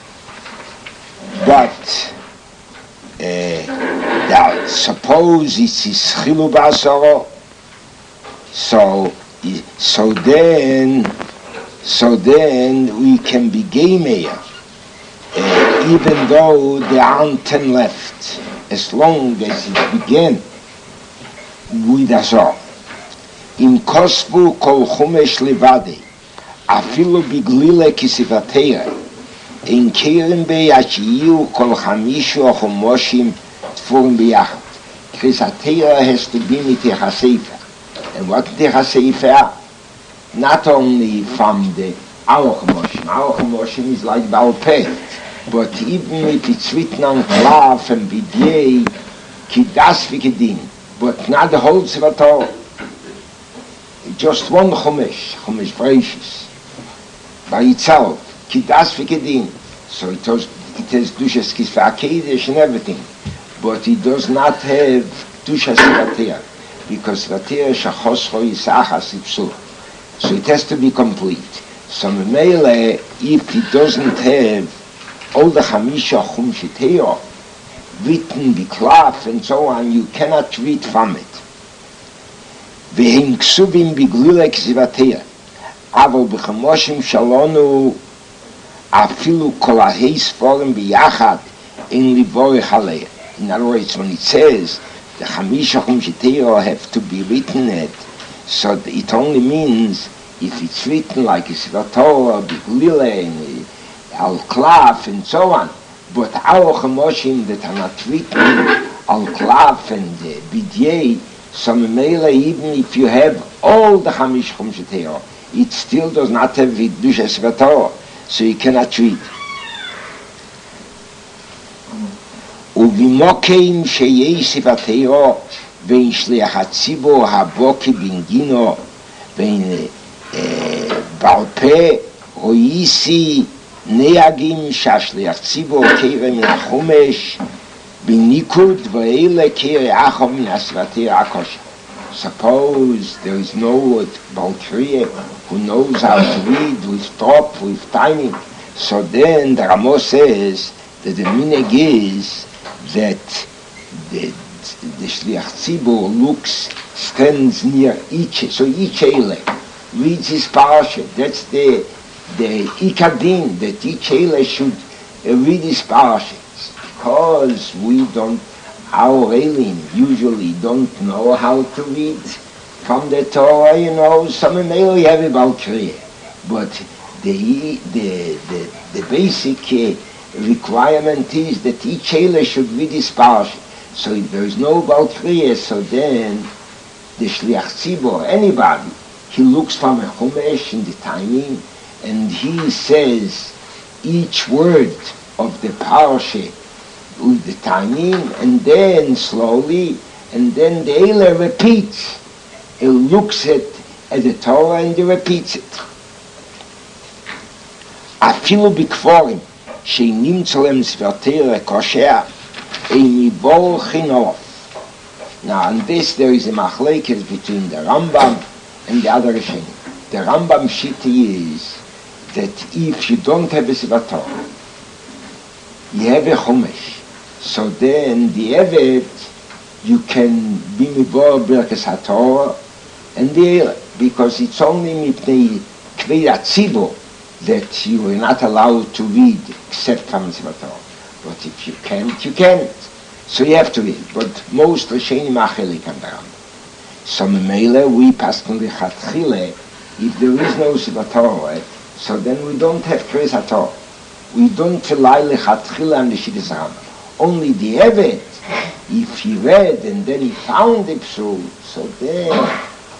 But uh, now, suppose it's Ischilu B'Asoro, so so then so then we can be Geimeya, uh, even though there aren't ten left, as long as it began with Asor. In Kosbu Kol Chumesh Levadei, Afilu Biglile Kisivateira, in Keren Beyachiyu Kol Chamishu Chomoshim Tfurim Beyachad. Krisateira has to be with the Hasefer. And what the Hasefer? Not only from the our Chomoshim. Our Chomoshim is like Baal Peh, but even with it's written on Klav and Bidye, Kidas V'Kedin, but not the whole Sefer Torah. Just one Chomesh, Chomesh Breishis, by itself, Kidas V'Kedin. So it has, it has Dushas Kisva Kedesh and everything, but it does not have Dushas Vater, because Vater Shachoscho Yisachas Ipsur. So it has to be complete. So Mele, if it doesn't have all the Chamisha Chumshiteo written, Biklaf and so on, you cannot read from it. V'hem ksubim biglile k'zivateya, aval b'chamoshim shalonu afilu kol ha'heis forim b'yachad in livorich aleya. In other words, when it says the chamisha chumshiteo have to be written it, so it only means if it's written like Sefer Torah, biglile, and al klaf and so on. But our chamoshim that are not written al klaf and uh, bidyei, so Mele, even if you have all the Chamish Chumsheteo, it still does not have Vidusha Sefer Torah, so you cannot read. Uvimokeim sheyei Sefer Torah vein shliach hatzibur haboki bingino vein Baal Peh hoisi neagim shashliach tzibur keirem min hachumesh Binikud v'eile kiri achom min asvatir akosha. Suppose there is no Balkriye who knows how to read with top, with timing. So then the Ramo says that the minhag is that the, the Shliach Tzibur looks, stands near each, so each Eile reads his parasha. That's the the Ikadin, that each Eile should read his parasha. Because we don't, our alien usually don't know how to read from the Torah, you know, some may have about Kriya, but the, the, the, the basic uh, requirement is that each Eile should read his parasha. So if there is no Baal Kriya, so then the Shliach Tzibur, anybody, he looks from a Chumash in the timing, and he says each word of the parasha with the timing, and then slowly, and then the Eile repeats. He looks at, at the Torah and he repeats it. Afilu b'kvorim she'nim tzolem Sefer Torah kosher ein yibor chinov. Now on this there is a machlekes between the Rambam and the other Rishonim. The Rambam shiti is that if you don't have a Sefer Torah, you have a Chumash, so then the Evet, you can be mibor Birkas HaTorah and the Eile, because it's only mipnei Kvei HaTzibur that you are not allowed to read except from Sefer Torah. But if you can't, you can't. So you have to read. But most Rishonim achelik on the Rambam. So Memele, we paskin lichatchile, if there is no Sefer Torah, so then we don't have Kriyas HaTorah. We don't rely lichatchile on the Shittas Rambam. Only the Evet, if he read and then he found the psul, so then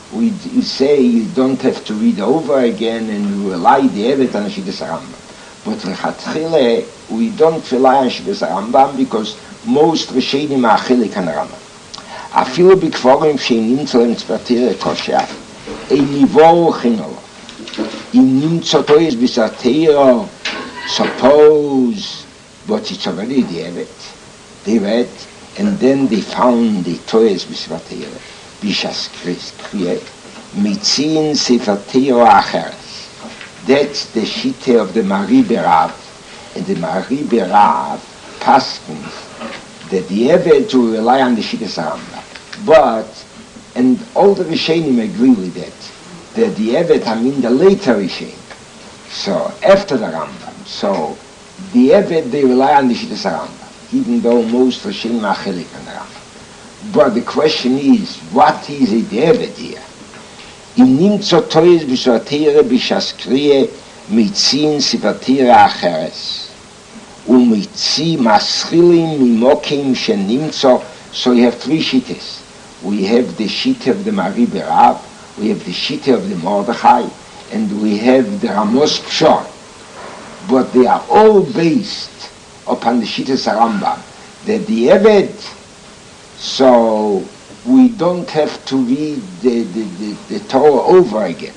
we, we say you don't have to read over again and you rely the Evet on Shittas Rambam. But Lechatchile, we don't rely on Shittas Rambam because most Rishonim are Chilik on Rambam. אפילו בכפורים שנמצא להם צפתיר קושר, אין ניבור חינולו. אם נמצא תויס בסתירו, suppose, but it's already the Evet. They read, and then they found the toys בסתירו, bishas kriye, mitzin sefatiro acheres. That's the shite of the Mari Berav, and the Mari Berav paskins that the Evet will rely on the Shittas Rambam. But, and all the Rishonim agree with that, that the Evet, I mean the later Rishonim, so after the Rambam, so the Evet, they rely on the Shittas Rambam, even though most Rishonim are chelik on the Rambam. But the question is, what is it the Evet here? Im nimtzo tois b'svatire b'shaskriye mitzin sivatire acheres umitzi maschilim mimokim shenimtzo. So you have three shittas. We have the shitta of the Mari Berav, we have the shitta of the Mordechai, and we have the Ramos Pshor. But they are all based upon the shittas Rambam. That the Evet, so we don't have to read the, the, the, the Torah over again.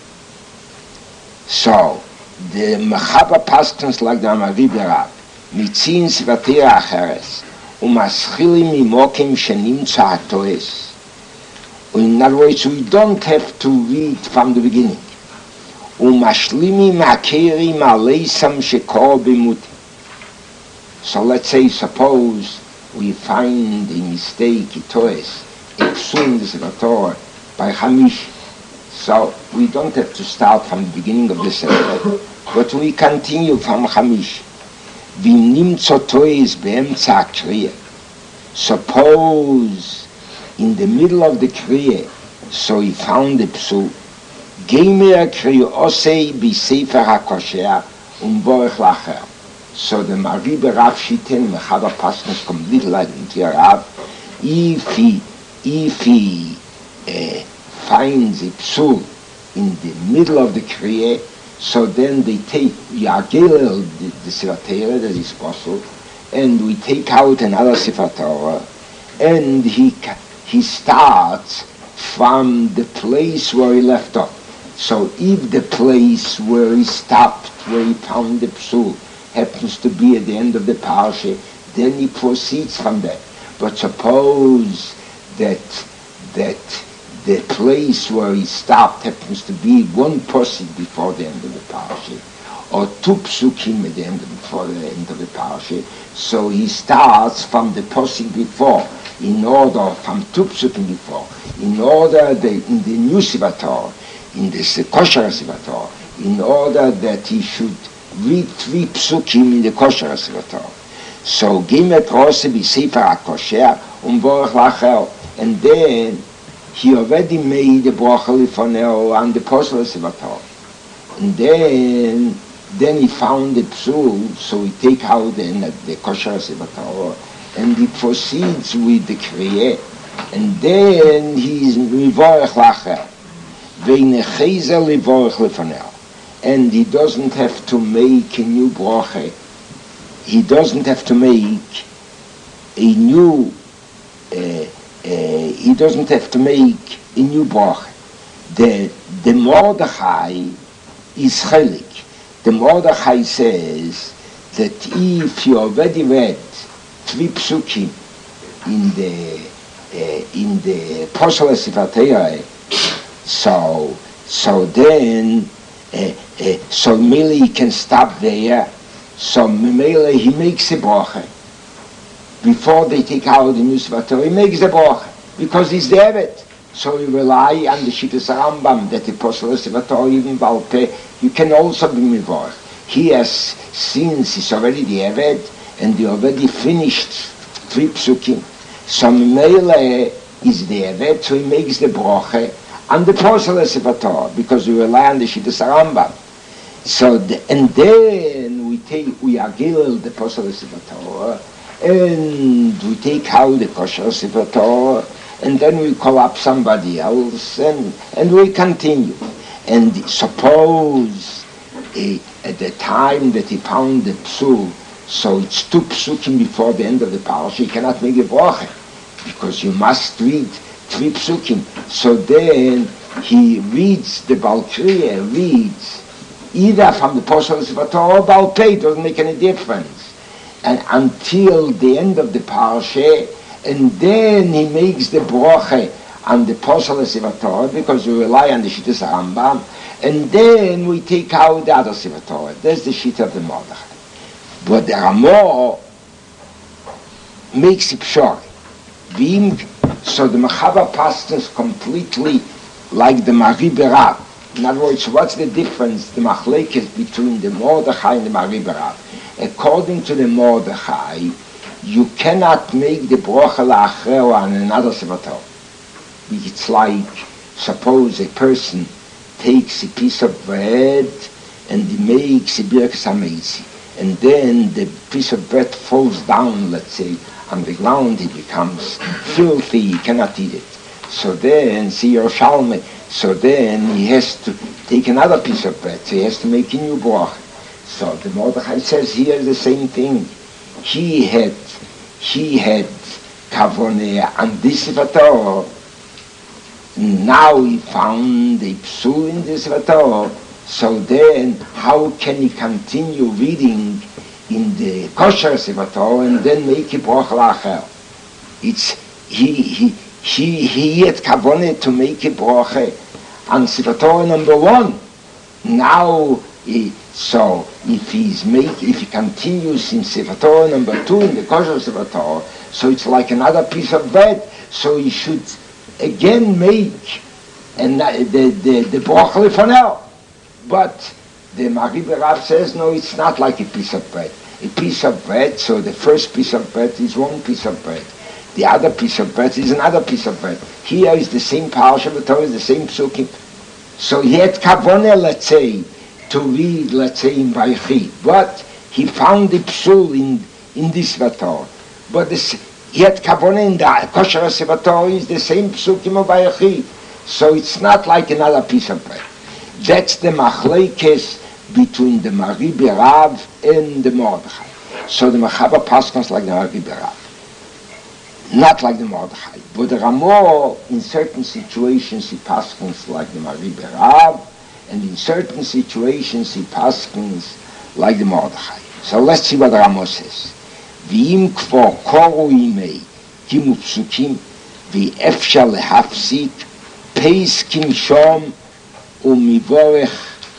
So the Mechaba Paskins like the Mari Berav, Mitzin Svatira Acheres, umaschilim mimokim shenimtza hatoes. In other words, we don't have to read from the beginning. Umashlimim hakerim aleisam shekor b'mutim. So let's say, suppose we find a mistake, it toes, a psul in the Torah by Hamish. So we don't have to start from the beginning of the Sefer, but we continue from Hamish. V'nimtzo toes be'emtza kriya. Suppose in the middle of the kriya, so he found the psul. Geimer kriya osei b'sefer hakosher umborech lacher. So the Mari Berav Shiten Mechaba Pasnas come little like into your Rav. If he, if he uh, finds a psul in the middle of the kriya, so then they take Yagel, the, the Sefer Torah that is possible, and we take out another Sefer Torah, and he he starts from the place where he left off. So if the place where he stopped, where he found the psul, happens to be at the end of the parasha, then he proceeds from that. But suppose that that the place where he stopped happens to be one pasuk before the end of the parasha, or two psukim at the end of, before the end of the parasha. So he starts from the pasuk before, in order from two psukim before, in order that in the new Sefer Torah, in the kosher Sefer Torah, in order that he should read three psukim in the kosher Sefer Torah. So gimet rose b'sefer hakosher umborech lacher, and then he already made the bracha lifoneo and the kosher Sefer Torah, and then then he found the psul, so he take out the, the kosher Sefer Torah, and he proceeds with the kriya, and then he is mivorech lacher v'nechezer livorech lifoneo. And he doesn't have to make a new bracha. He doesn't have to make a new. Uh, uh, he doesn't have to make a new bracha. The the Mordechai is chelik. The Mordechai says that if you already read three psukim in the uh, in the Posel Sefer Torah, so so then. Uh, uh, so Mele he can stop there. So Mele he makes a bracha before they take out the new Sefer Torah. He makes the bracha because he's the Evet. So you rely on the Shittas Rambam that the Posel Sefer Torah even Balpeh you can also be mivorach. He has, since he's already the Evet and he already finished three psukim. So Mele is the Evet, so he makes the bracha and the Posel Sefer Torah, because we rely on the Shittas Rambam. So, the, and then we take, we agil the Posel Sefer Torah, and we take out the Kosher Sefer Torah, and then we call up somebody else, and, and we continue. And suppose uh, at the time that he found the psul, so it's two psukim before the end of the parasha, you cannot make a bracha, because you must read three psukim. So then he reads, the Baal Kriya reads, either from the Posel Sivator or Baal Pei, doesn't make any difference. And until the end of the parasha, and then he makes the bracha on the Posel Sivator, because we rely on the Shittas Rambam, and then we take out the other Sivator. That's the Shita of the Mordechai. But the Ramah makes it sure. So the Mechava passes completely like the Mari Berav. In other words, what's the difference, the machlekes between the Mordechai and the Mari Berav? According to the Mordechai, you cannot make the bracha la'achrehu on another sevator. It's like, suppose a person takes a piece of bread and he makes a birkas hameitzi, and then the piece of bread falls down, let's say, on the ground, it becomes filthy, he cannot eat it. So then, see your Shalme, so then he has to take another piece of bread, so he has to make a new bracha. So the Mordechai says here the same thing. He had, he had kavaneh on this sevator. Now he found a psul in this sevator. So then, how can he continue reading in the kosher sevator and then make a bracha la'achrehu? It's he he he he had kavaneh to make a bracha on sevator number one. Now he, so if he's make if he continues in sevator number two in the kosher sevator, so it's like another piece of bread. So he should again make and the the the bracha lefanel. But the Mari Berav says, no, it's not like a piece of bread. A piece of bread, so the first piece of bread is one piece of bread. The other piece of bread is another piece of bread. Here is the same parasha, but is the same psukim. So he had kavaneh, let's say, to read, let's say, in Vayechi. But he found the psul in, in this vator. But this, he had kavaneh in the kosher sevator is the same psukim of Vayechi. So it's not like another piece of bread. That's the machlekes between the Mari Berav and the Mordechai. So the Mechava paskins like the Mari Berav, not like the Mordechai. But the Ramah, in certain situations, he paskins like the Mari Berav, and in certain situations, he paskins like the Mordechai. So let's see what the Ramah says. V'im kvo koru imei kimu psukim v'efshar lehafsik peiskim shom umivorech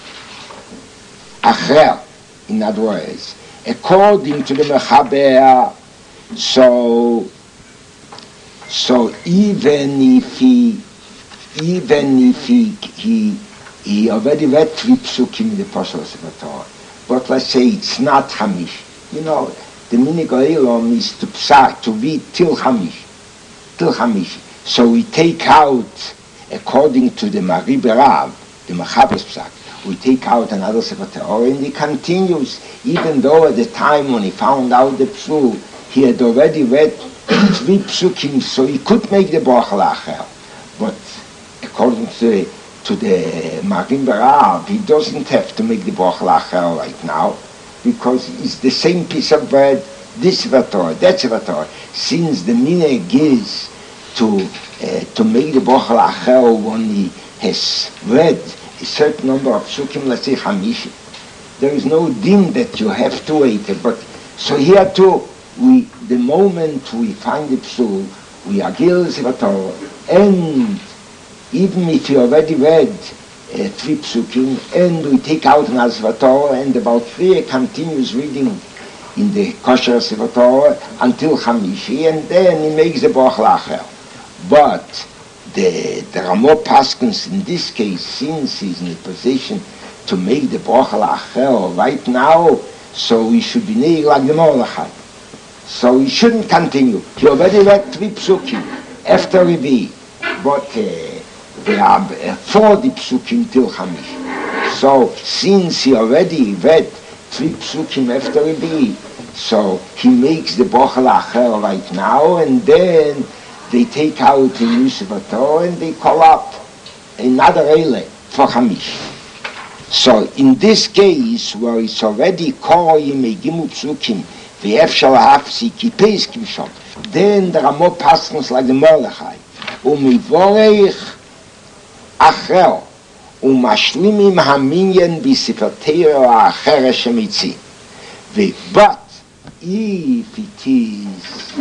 acher. In other words, according to the Mechaber, so so even if he even if he he, he already read three psukim in the Posel Sevator, but let's say it's not Hamish. You know, the minig oilom is to psak, to read till Hamish, till Hamish. So we take out, according to the Mari Berav, the Mechaber's psak, we take out another Sefer Torah, and he continues, even though at the time when he found out the psul, he had already read three psukim, so he could make the bracha la'achrehu. But according to the, to the Mari Berav, he doesn't have to make the bracha la'achrehu right now, because it's the same piece of bread, this Sefer Torah, that Sefer Torah. Since the minhag is to uh, to make the bracha la'achrehu when he has read a certain number of psukim, let's say Hamishi, there is no din that you have to wait. But so here too, we the moment we find the psul, we agil Sefer Torah, and even if you already read uh, three psukim, and we take out another Sefer Torah, and about three continues reading in the kosher Sefer Torah until Hamishi, and then he makes the bracha la'achrehu. But the the Ramah paskins in this case, since he's in a position to make the bracha la'achrehu right now, so he should be neig like the Mordechai. So he shouldn't continue. He already read three psukim after Revi, but uh, there are uh, forty psukim till Hamish. So since he already read three psukim after Revi, so he makes the bracha la'achrehu right now, and then they take out the new Sefer Torah and they call up another Eile for Hamish. So in this case, where it's already Korim Egimu Psukim, Ve'efshal Hafsi Kipeiskim Shom, then the Ramo Paskins like the Mordechai, Umivorech Achel, Umashlimim Haminyan B'Sefer Torah Acher Shemitzi. But if it is,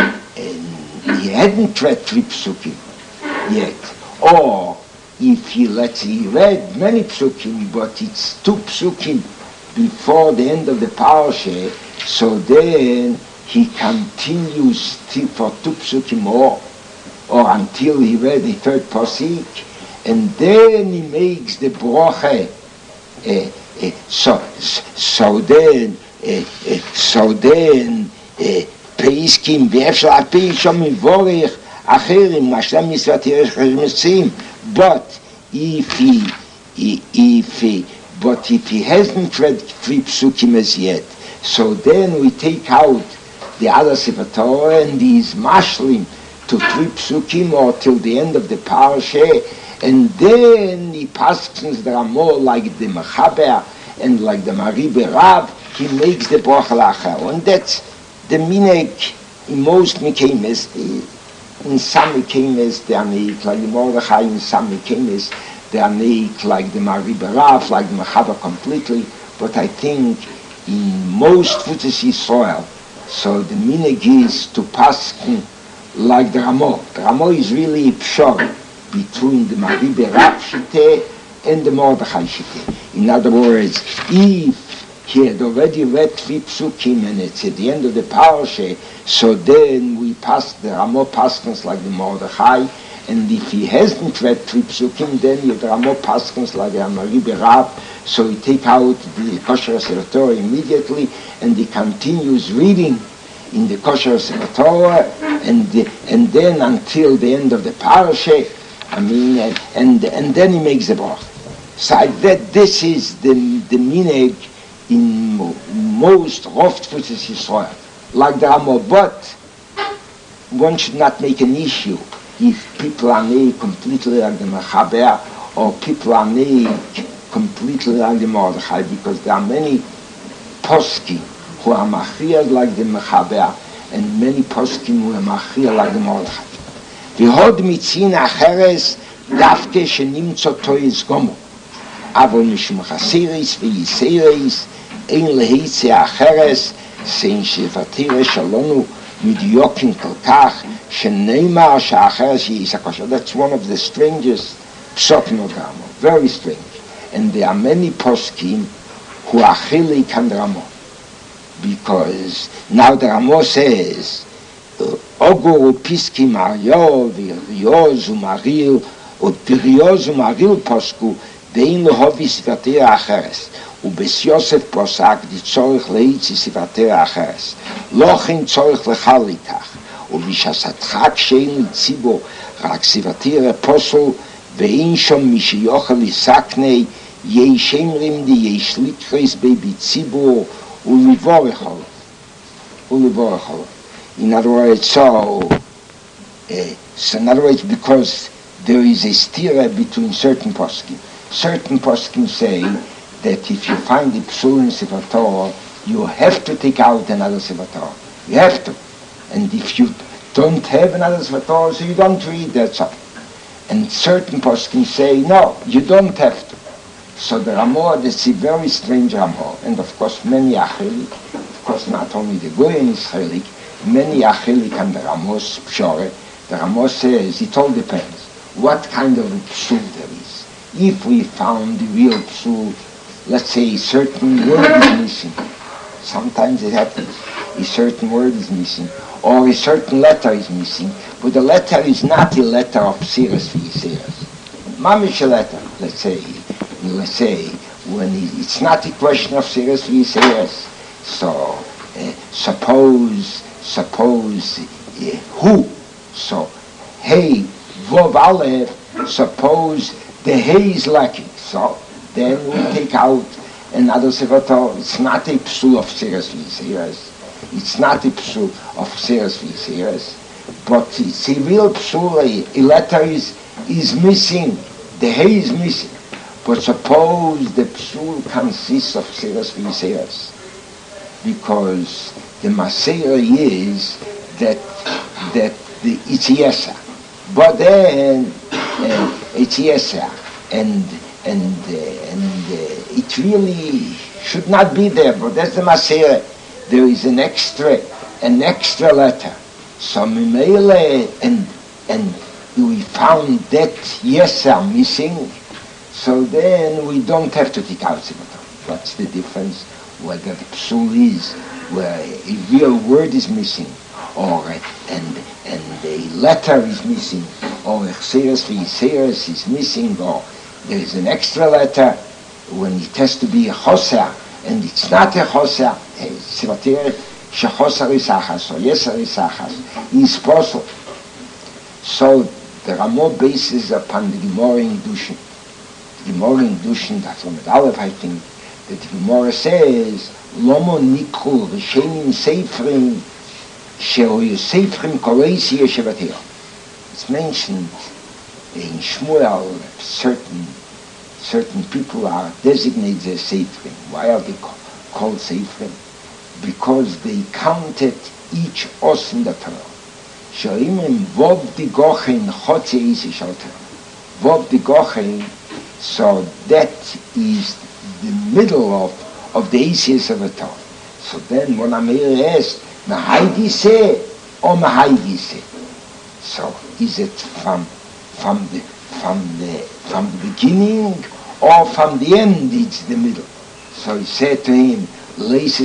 and he hadn't read three psukim yet, or if he, let's say, he read many psukim, but it's two psukim before the end of the parasha, so then he continues till for two psukim more, or until he read the third pasuk, and then he makes the broche. Uh, uh, so, so then, uh, uh, so then, Peiskim ve'efshal api shom mivorech acherim mashlam misvat yeresh. But if he, if he, but if he hasn't read three psukim as yet, so then we take out the other Sefer Torah and he's mashlim to three psukim or till the end of the parasha, and then he passes the Ramo like the Mechaber and like the Maribe Rab, he makes the Broch Lachar, and that's the minhag in most Mikemes. In some Mikemes they are neik like the Mordechai, in some Mikemes they are neik like the Maribe Rab, like the Mechaber completely, but I think in most Futzes Yisrael, so the minhag is to paskin like the Ramo. The Ramo is really a pshor between the Maribe Rab Shite and the Mordechai Shite. In other words, if he had already read three psukim and it's at the end of the parasha, so then we pass the Ramo Paskins like the Mordechai, and if he hasn't read three psukim, then you have the Ramo Paskins like the Maribe Rab, so he take out the Kosher Sefer Torah immediately, and he continues reading in the Kosher Sefer Torah, and the, and then until the end of the parasha, I mean, and and, and then he makes the brach. So I bet this is the the minhag in most Roftfutzes Yisrael, like the Ramo, but one should not make an issue if people are not completely like the Mechaber or people are not completely like the Mordechai, because there are many poskim who are machriya like the Mechaber and many poskim who are machriya like the Mordechai. V'hod mitzin acheres dafke shenimtzo tois gomo, avol mishum chasiris v'yiseris ein lehitze acheres sein shevatire shalonu midyokin kolkach sheneimar she'acheres yisakosha. That's one of the strangest psokim of Ramo, very strange. And there are many poskim who are chilik and Ramo, because now the Ramo says Ogur piskim aryo v'rioz u'maril u'pirioz u'maril posku ve'in lehovi sivater acheres ובס יוסף פוסק די צורך להיצי ספטר אחרס לא כן צורך לחל איתך ובשסתחק שאין לציבו רק ספטר פוסל ואין שום מי שיוכל לסקני יש אמרים די יש ליטרס ביבי ציבור ולבורך עליו ולבורך עליו. In other words, so, uh, so in other words, because there is a stira between certain poskim. Certain poskim say that if you find the psul in Sefer Torah, you have to take out another Sefer Torah. You have to. And if you don't have another Sefer Torah, so you don't read, that's all. And certain poskim say, no, you don't have to. So the Ramo, that's a very strange Ramo. And of course, many achilik, of course, not only the Goyen is chilik, many achilik and the Ramos pshore. The Ramo says, it all depends what kind of psul there is. If we found the real psul, let's say a certain word is missing. Sometimes it happens. A certain word is missing. Or a certain letter is missing. But the letter is not a letter of Siras v'Yiseras. Mamish a letter, let's say. Let's say, when it's not a question of Siras v'Yiseras. So, uh, suppose, suppose, uh, who? So, hey, Vov Aleph, suppose the hey is lacking. So, then we take out another Sefer Torah. It's not a psul of Siras v'Yiseras. It's not a psul of Siras v'Yiseras. but it's a real psula. A letter is, is missing, the hay is missing. But suppose the psul consists of Xeras v'Yiseras, because the Masera is that that the it's Yesa, but then uh, it's Yesa, and and uh, and uh, it really should not be there. But that's the Masera. There is an extra an extra letter. So Mimele and and we found that Yesa missing. So then we don't have to take out Sivator. What's the difference? Whether the psul is where a real word is missing, or uh, and and a letter is missing, or Xeras v'Yiseras is missing, or there is an extra letter when it has to be a choser, and it's not a choser. Sivater shechoser is achas or yeser is achas is possible. So the Ramo bases upon the Gemara in Dushin. Gemara in Dushin, that's from the Aleph, I think, that the Gemara says, Lomo nikru v'shenim seifrim shehoyu seifrim koreisi yeshevateo. It's mentioned in Shmuel, certain certain people are designated as seifrim. Why are they called seifrim? Because they counted each os in the Torah. Shoimim vov digochen chotze isi shal Torah. Vov digochen. So that is the middle of, of the Asias of the Torah. So then when Amir asks, Mahaidi se or Mahaidi se? So is it from from the from the from the beginning or from the end? It's the middle. So he said to him, let's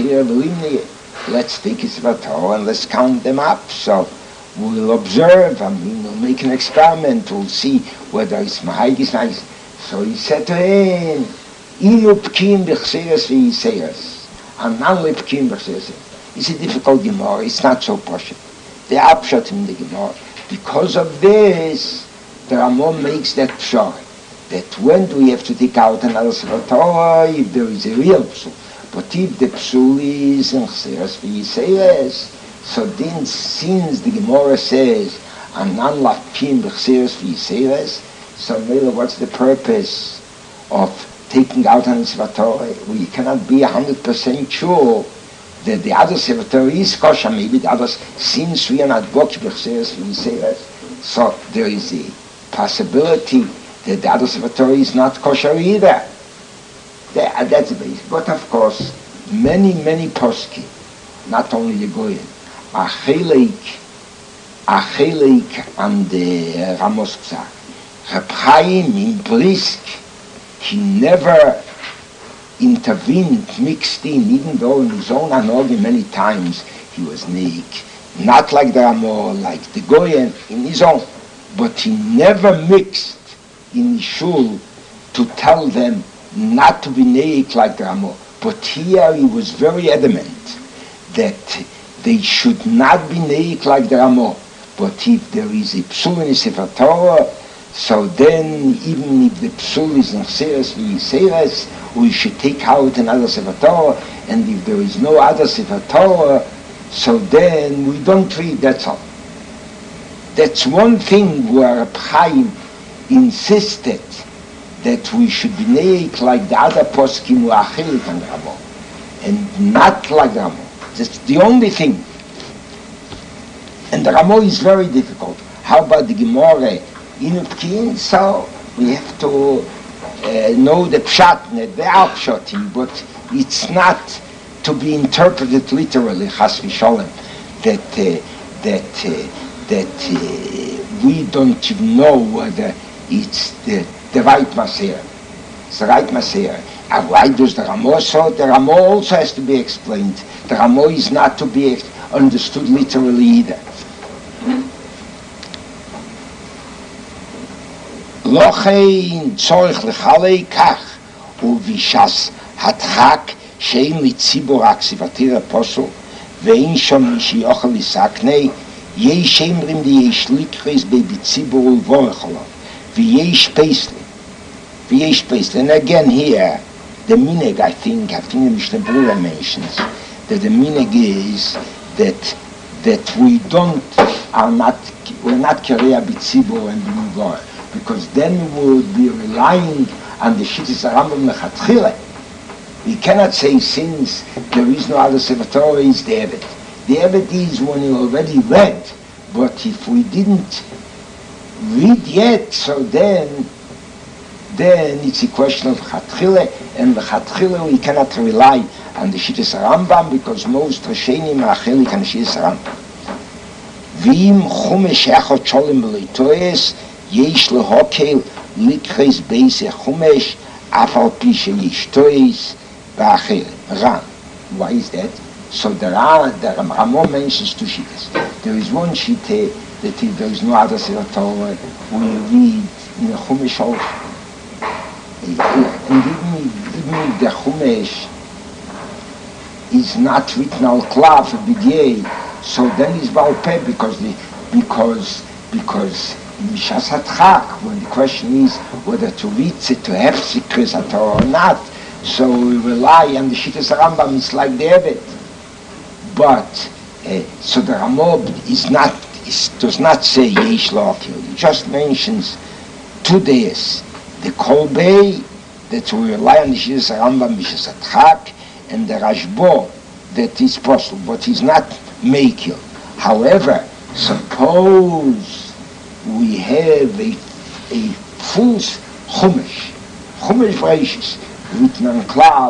take his Torah and let's count them up. So we'll observe, I mean, we'll make an experiment, we'll see whether it's Mahaigis, nice. So he said to him, Inu p'kim b'chseres v'yiseres, anan lep'kim b'chseres. It's a difficult Gemara, it's not so posh. The upshot in the Gemara. Because of this, the Ramon makes that pshar, that when do we have to take out another Sefer Torah if there is a real psul? But if the psul is in chseres v'yiseres, so then, since the Gemara says, "Anan lafkim b'chseres v'yiseres," so really, what's the purpose of taking out an Sefer Torah? We cannot be a hundred percent sure that the other Sefer Torah is kosher. Maybe the others, since we are not boxed b'chseres v'yiseres, so there is a possibility that the other Sefer Torah is not kosher either. That, that's the basic. But of course, many, many poskim, not only the Goyim, a chelik, a chelik and the Ramos Psach. Reb Chaim in Brisk, he never intervened, mixed in, even though in his own analogy many times he was neik, not like the Ramo, like the Goyim, in his own, but he never mixed in shul to tell them not to be neik like the Ramo. But here he was very adamant that they should not be neik like the Ramo. But if there is a psul in a Sefer Torah, so then even if the psul is in Xeres v'Yiseres, we should take out another Sefer Torah, and if there is no other Sefer Torah, so then we don't read, that's all. That's one thing where Reb Chaim insisted that we should be neik like the other poskim who are chelik and Ramo, and not like the Ramo. That's the only thing. And the Ramo is very difficult. How about the Gemara in Pkin? So we have to uh, know the pshat, the upshatim, but it's not to be interpreted literally, chas v'sholem, that uh, that uh, that uh, we don't even know whether it's the the right Maser. It's the right Maser. And why does the Ramo so? The Ramo also has to be explained. The Ramo is not to be understood literally either. Lochein tzorich lechalei kach uvishas hatchak shein litzibur aksivatir apostle vein shom mishiochel lisaknei yesh emrim di yesh likris bebitzibur ulvorecholo v'yesh peisli v'yesh peisli. And again here the minhag, I think I think the Mishnah Berurah mentions that the minhag is that that we don't are not, we're not Kereya B'tzibur and B'mugor, because then we would be relying on the Shittas Rambam Lechatchila. We cannot say since there is no other Sefer Torah is the Evet. The Evet is when you already read, but if we didn't read yet, so then then it's a question of Chatchile, and the Chatchile we cannot rely on the Shittas Rambam because most Rishonim are chelik on the Shittas Rambam. V'im chumesh echot sholem b'leitoes yesh lehokel likres beis chumesh afal pi sheyesh toes v'acher. Ran. Why is that? So there are, there are more mentions two Shittas. There is one Shitta that if there is no other Sefer Torah, we read in the Chumash also. And even, even if the Chumash is not written al klav b'diei, so then it's Baal Peh because the because because in Mishas HaTchak, when the question is whether to read it to have Sikris HaTorah or not, so we rely on the Shittas Rambam. It's like the Evet. But uh, so the Ramah is not is, does not say Yesh Lo'akil. It just mentions two days: the Kolbei that we rely on the Shittas Rambam Mishas HaTchak, and the Rashbo that is possible, but he's not Meikil. However, suppose we have a a full Chumash, Chumash Breishis, written on Klav,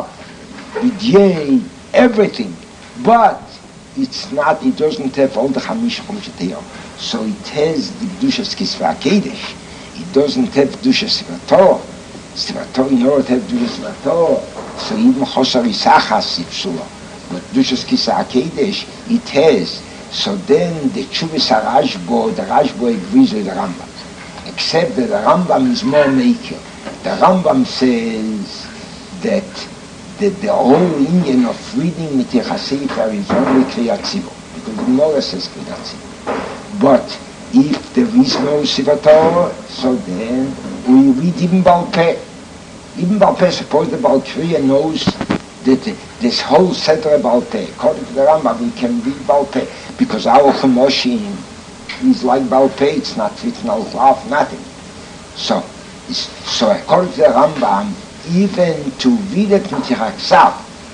B'diei, everything, but it's not, it doesn't have all the Chamish Chumash Teyom. So it has the Kedushas Kisva Kedesh. It doesn't have Kedushas Sefer Torah. Sefer Torah, in order to have Kedushas Sefer Torah, so even Chosar Isachas Yipsula. But Kedushas Kisva Kedesh, it has. So then the Tshuvas HaRashbo, the Rashbo agrees with the Rambam. Except that the Rambam is more maker. The Rambam says that that the whole Indian of reading Mitich Sefer is only Kriyat Tzibur, because the Gemara says Kriyat Tzibur. But if there is no Sefer Torah, so then we read Ibn Baal Peh. Ibn Baal Peh, suppose the Baal Kriya knows that this whole Seder Baal Peh, according to the Rambam, we can read Baal Peh, because our Chemoshim is like Baal Peh, it's not written out loud, nothing. So, so according to the Rambam, even to Vidat Mitiraksab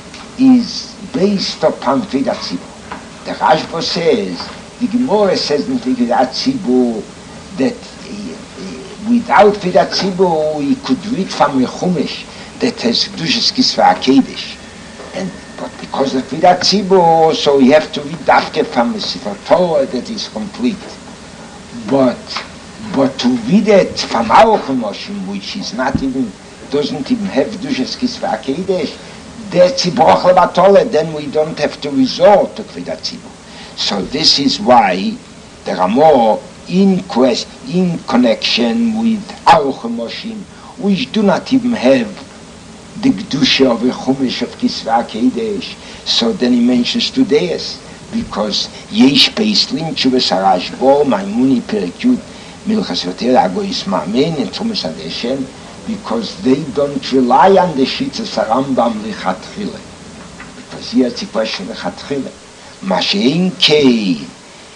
is based upon Vidat Tzibur. The Rashba says, the Gemara says in Vidat Tzibur that uh, without Vidat Tzibur we could read from a Chumash that has Kedushas Kisva Kedesh. And but because of Vidat Tzibur, so we have to read Dafke from a Sefer Torah that is complete. But but to read it from our Chumash, which is not even doesn't even have Kedushas Kisva Kedesh, that's Tzibur Levatole, then we don't have to resort to Vidat Tzibur. So this is why the Ramah, in quest, in connection with our Chumoshim, which do not even have the Kedusha of a Chumash of Kisva Kedesh, so then he mentions two days, because Yesh Peislin, Tshuvas HaRashbo, Maimuni Perikyut, Milchas Yoter, Agoyis Ma'amen, and Tzumas Adeshen, because they don't rely on the Shittas Rambam Lechatchile. Because here it's a question of Lechatchile. Mashein Kei,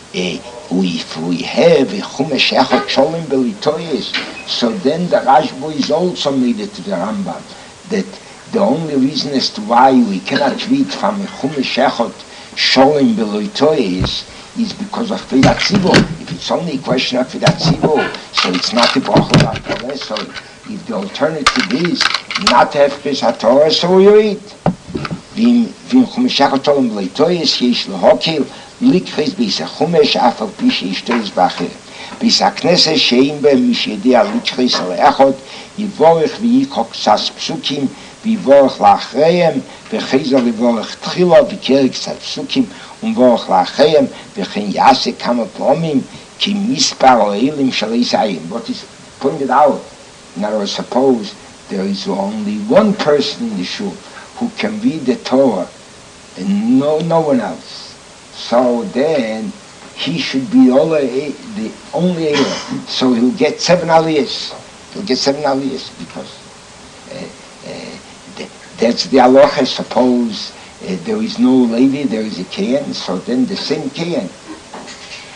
if we have a Chumash Echot Sholem Belitoyes, so then the Rashbo is also made it to the Rambam, that the only reason as to why we cannot read from a Chumash Echot Sholem Belitoyes is because of Vidat Tzibur. If it's only a question of Vidat Tzibur, so it's not a Brachol HaTorah, so if the alternative is not to have Kris HaTorah, so we read. V'im Chumash Echot Sholem Belitoyes yesh lehokel likres beis HaChumash af al pi sheyesh toes b'acher. Beis HaKnesset she'im b'hem mish yedea likres le'echot yivorech v'yikok sas psukim v'yivorech la'achreihem v'chezer v'yivorech tchila v'kerek sas psukim umvorech la'achreihem v'chen yase kama plomim ki mispar o'ilim shalei sayim. What is pointed out, in other words, suppose there is only one person in the shul who can read the Torah and no no one else. So then he should be all a, the only Elah. So he'll get seven aliyahs. He'll get seven aliyahs because uh, uh, that's the halacha. Suppose uh, there is no Levi, there is a Kayan, so then the same Kayan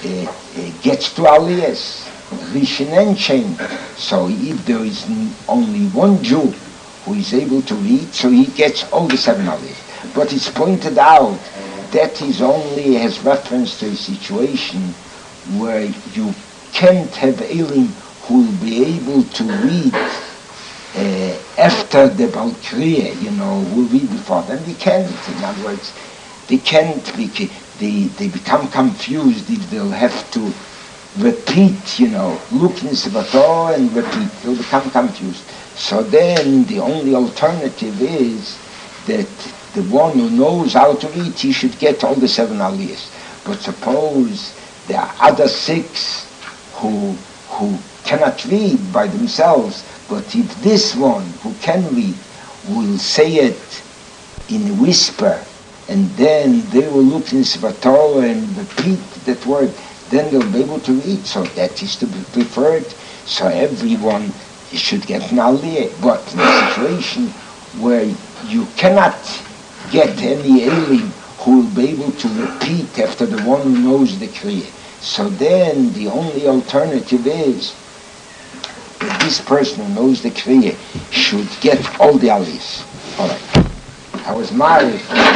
uh, uh, gets to Aliyas, Rishon and Shein. So if there is n- only one Jew who is able to read, so he gets all the seven Aliyas. But it's pointed out that is only has reference to a situation where you can't have Elim who will be able to read uh, after the Balkriya, you know, who will read before them. They can't, in other words, they can't, be, they, they become confused if they'll have to repeat, you know, look in Sivator and repeat, they'll become confused. So then the only alternative is that the one who knows how to read, he should get all the seven aliyahs. But suppose there are other six who who cannot read by themselves, but if this one who can read will say it in a whisper, and then they will look in Svatorah and repeat that word, then they'll be able to read. So that is to be preferred. So everyone should get an aliyah. But in a situation where you cannot get any Elim who will be able to repeat after the one who knows the Kriya, so then the only alternative is that this person who knows the Kriya should get all the aliyahs. All right. I was married.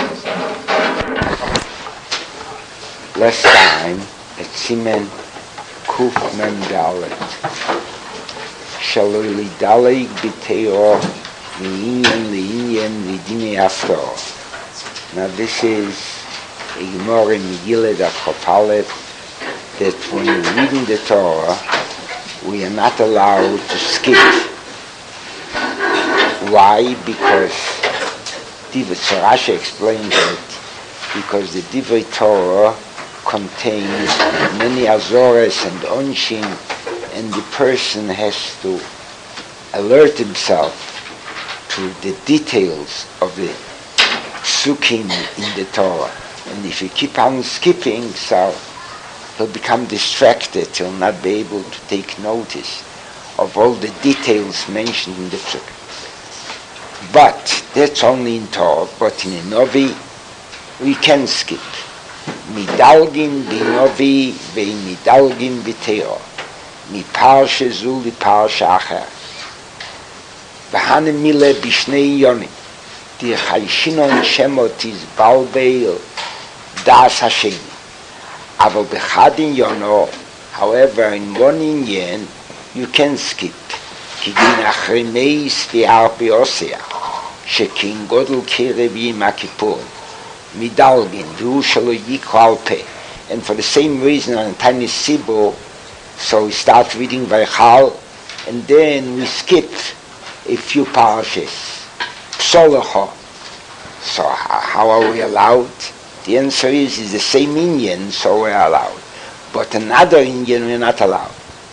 Last time at Simen Kuf Mem Dalet Shaloi Li Daleg B'Teo Mi'inyan Li'inyan Lidini After. Now this is a Gemara in Megillah Daf Chaf Aleph, that when we're reading the Torah, we are not allowed to skip. Why? Because Divrei Rashi explains it, because the Divrei Torah contains many Azores and Onshin, and the person has to alert himself to the details of the Psukim in the Torah. And if you keep on skipping, so he'll become distracted, he'll not be able to take notice of all the details mentioned in the Psukim. But that's only in Torah, but in a Novi, we can skip. Midalgin b'Novi ve'midalgin b'Teor, miparsha zu liparsha acher. V'hanem mile b'shnei yonim, di chayshinon shemot is balbeil das Hashem. Aval b'chadin yono, however, in one inyan, you can skip. Kidin achremeis v'arbi osea, shekin godel kerev yim akipur, midalgin, v'hu shalo yikol peh. And for the same reason, on Tani Sibo, so we start reading Vaychal, and then we skip a few parashas. Psolocho. So how are we allowed? The answer is, is the same inyan, so we're allowed. But another inyan, we're not allowed.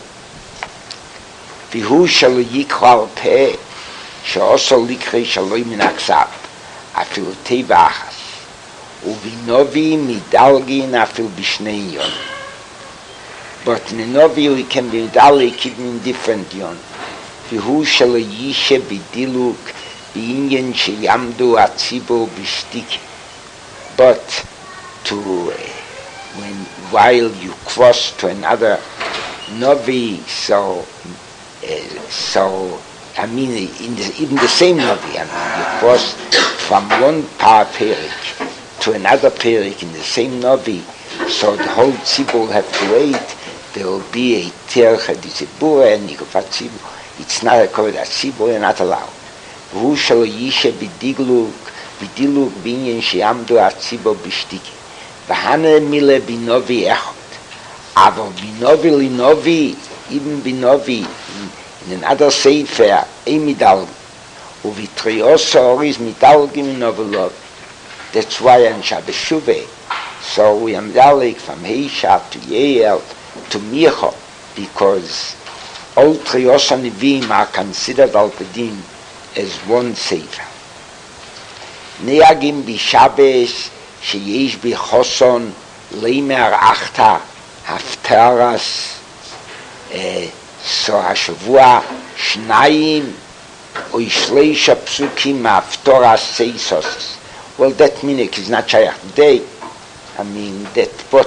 V'hu shalo yikol peh, she'oso likre shalo min aksav, afilu teva achas. Uvinovi midalgin afil b'shnei yon. But in a Novi we can be midalik even in different yon. V'hu shelo yishe b'diluk b'inyan sheyamdu atzibo b'shtik. But to uh, when while you cross to another Novi, so uh, so I mean in the, even the same Novi, I mean you cross from one par perik to another perik in the same Novi, so the whole tzibur have to wait. There will be a tercha d'tzibur and nikufat tzibur. It's not a covered tzibur, you're not allowed. V'hu shalo yishe b'digluk b'diluk b'inyan she'amdu atzibur b'shtiki. V'hane mile b'novi echot. Aval b'novi l'novi, even b'novi, in another sefer, ein midalgin. Uv'triyoso oriz midalgin m'novi lovi. That's why on Shabbos Shuveh, so we are medalik from Heisha to Yeel to Micha, because all Trios Anivim are considered al Pedim as one sefer. Neagim b'Shabbos sheyesh b'choson leimer achta haftaras, so hashavua shnayim o ishleisha psukim haftaras seisos. Well, that minik is not shaykh today. I mean, that, but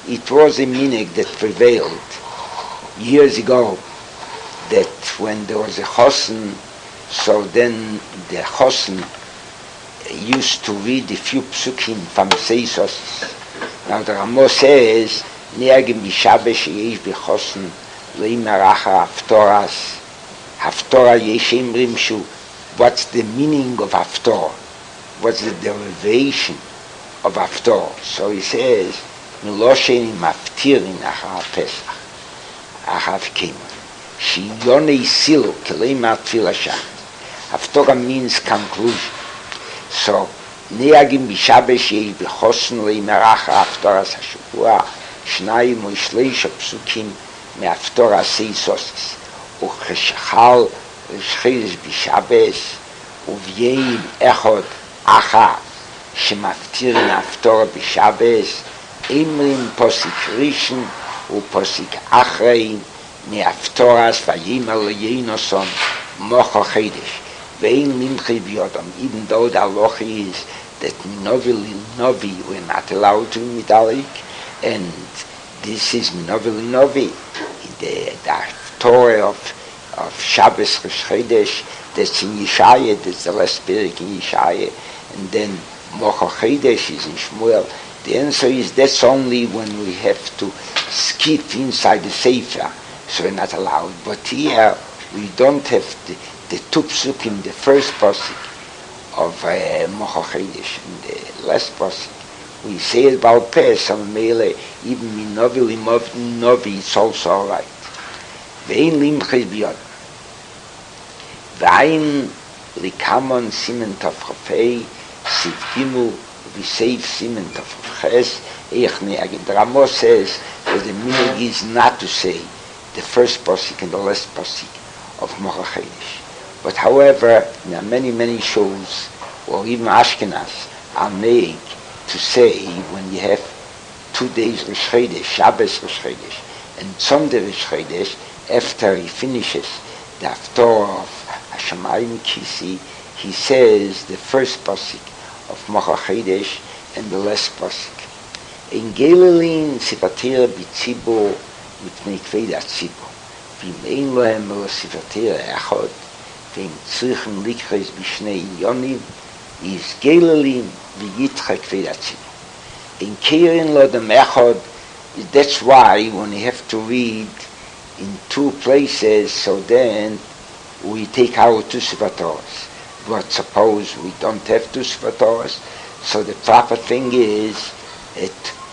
it was a minhag that prevailed years ago, that when there was a chosen, so then the chosen used to read a few psukim from Seisos. Now the Ramo says, Neagim b'Shabbat sheyesh b'chosen leimaracha haftoras, haftorah yesh emrim shu. What's the meaning of haftorah? What's the derivation of haftorah? So he says, Miloshen maftirin achar Pesach, achav kema, shiyonei silu keleimar tefillah shachar. Haftorah means conclusion. So, Neagim b'Shabbat sheyesh b'chosen leimaracha haftoras hashuvua, shnayim o shleisha psukim me'haftorah seisos, ucheshachal Rishchiz b'Shabbos uvyeim echod achav shemaftirin haftorah b'Shabbos emrim posik rishon uposik achrei me'haftoras vayimer leyeinoson mocho chedesh ve'in limchei b'yodam. Even though the halacha is that minovi linovi we're not allowed to medalik, and this is minovi linovi, the the haftorah of of Shabbos Rosh Chodesh, that's in Yeshaya, that's the last period in Yeshaya, and then Mocha Chodesh is in Shmuel. The answer is that's only when we have to skip inside the Sefer, so we're not allowed. But here we don't have the, the two psukim, the first pasuk of uh, Mocha Chodesh and the last pasuk. We say it about Pesach, even in Novi Novi, it's also all right. Ve'in limchei b'yodam. Ve'ayin likamon simen tafchafei, siv gimu, v'seiv simen tafches, eich ne'agim. The Ramo says that the minhag is not to say the first pasuk and the last pasuk of Mocha Chodesh. But however, there are many, many shows, or even Ashkenaz, are made to say when you have two days Rosh Chodesh, Shabbos Rosh Chodesh, and Sunday Rosh Chodesh, after he finishes the Haftorah of Hashemayim Kisi, he says the first pasuk of Mocha Chodesh and the last pasuk. In Gelilin sivatir b'tzibur mitnei kvei hatzibur, v'im ein lohem elo sivatir echad, v'im tzrichen likres b'shnei inyonim, is Gelilin v'yitcha kvei hatzibur. In Kirin lo dem echad, that's why when you have to read in two places, so then we take out two Sivatoras. But suppose we don't have two Sivatoras, so the proper thing is it,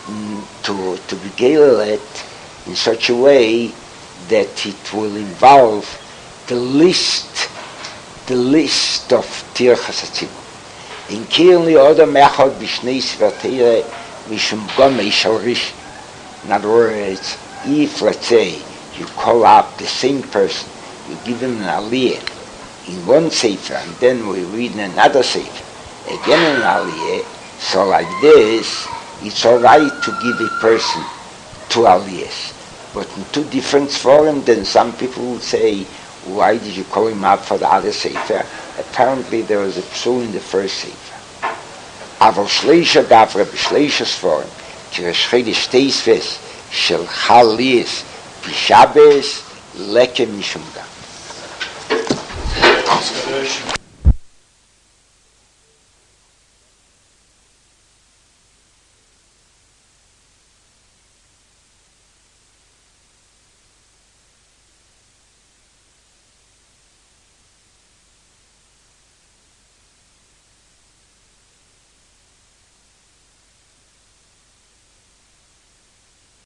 mm, to to begale it in such a way that it will involve the list, the list of Tir Chasatzim. In Kirli Oda Mechad B'Shnei Sivatire Mishum Gomei Shorish. In other words, if, let's say, you call up the same person, you give him an aliyah in one sefer, and then we read in another sefer, again an aliyah, so like this, it's all right to give a person two aliyahs. But in two different forms, then some people will say, why did you call him up for the other sefer? Apparently there was a psul in the first sefer. Aval shleisha gavra b'shleisha sforim, ki Rosh Chodesh teisves shel chaliyas b'Shabbos lekem mishum gam.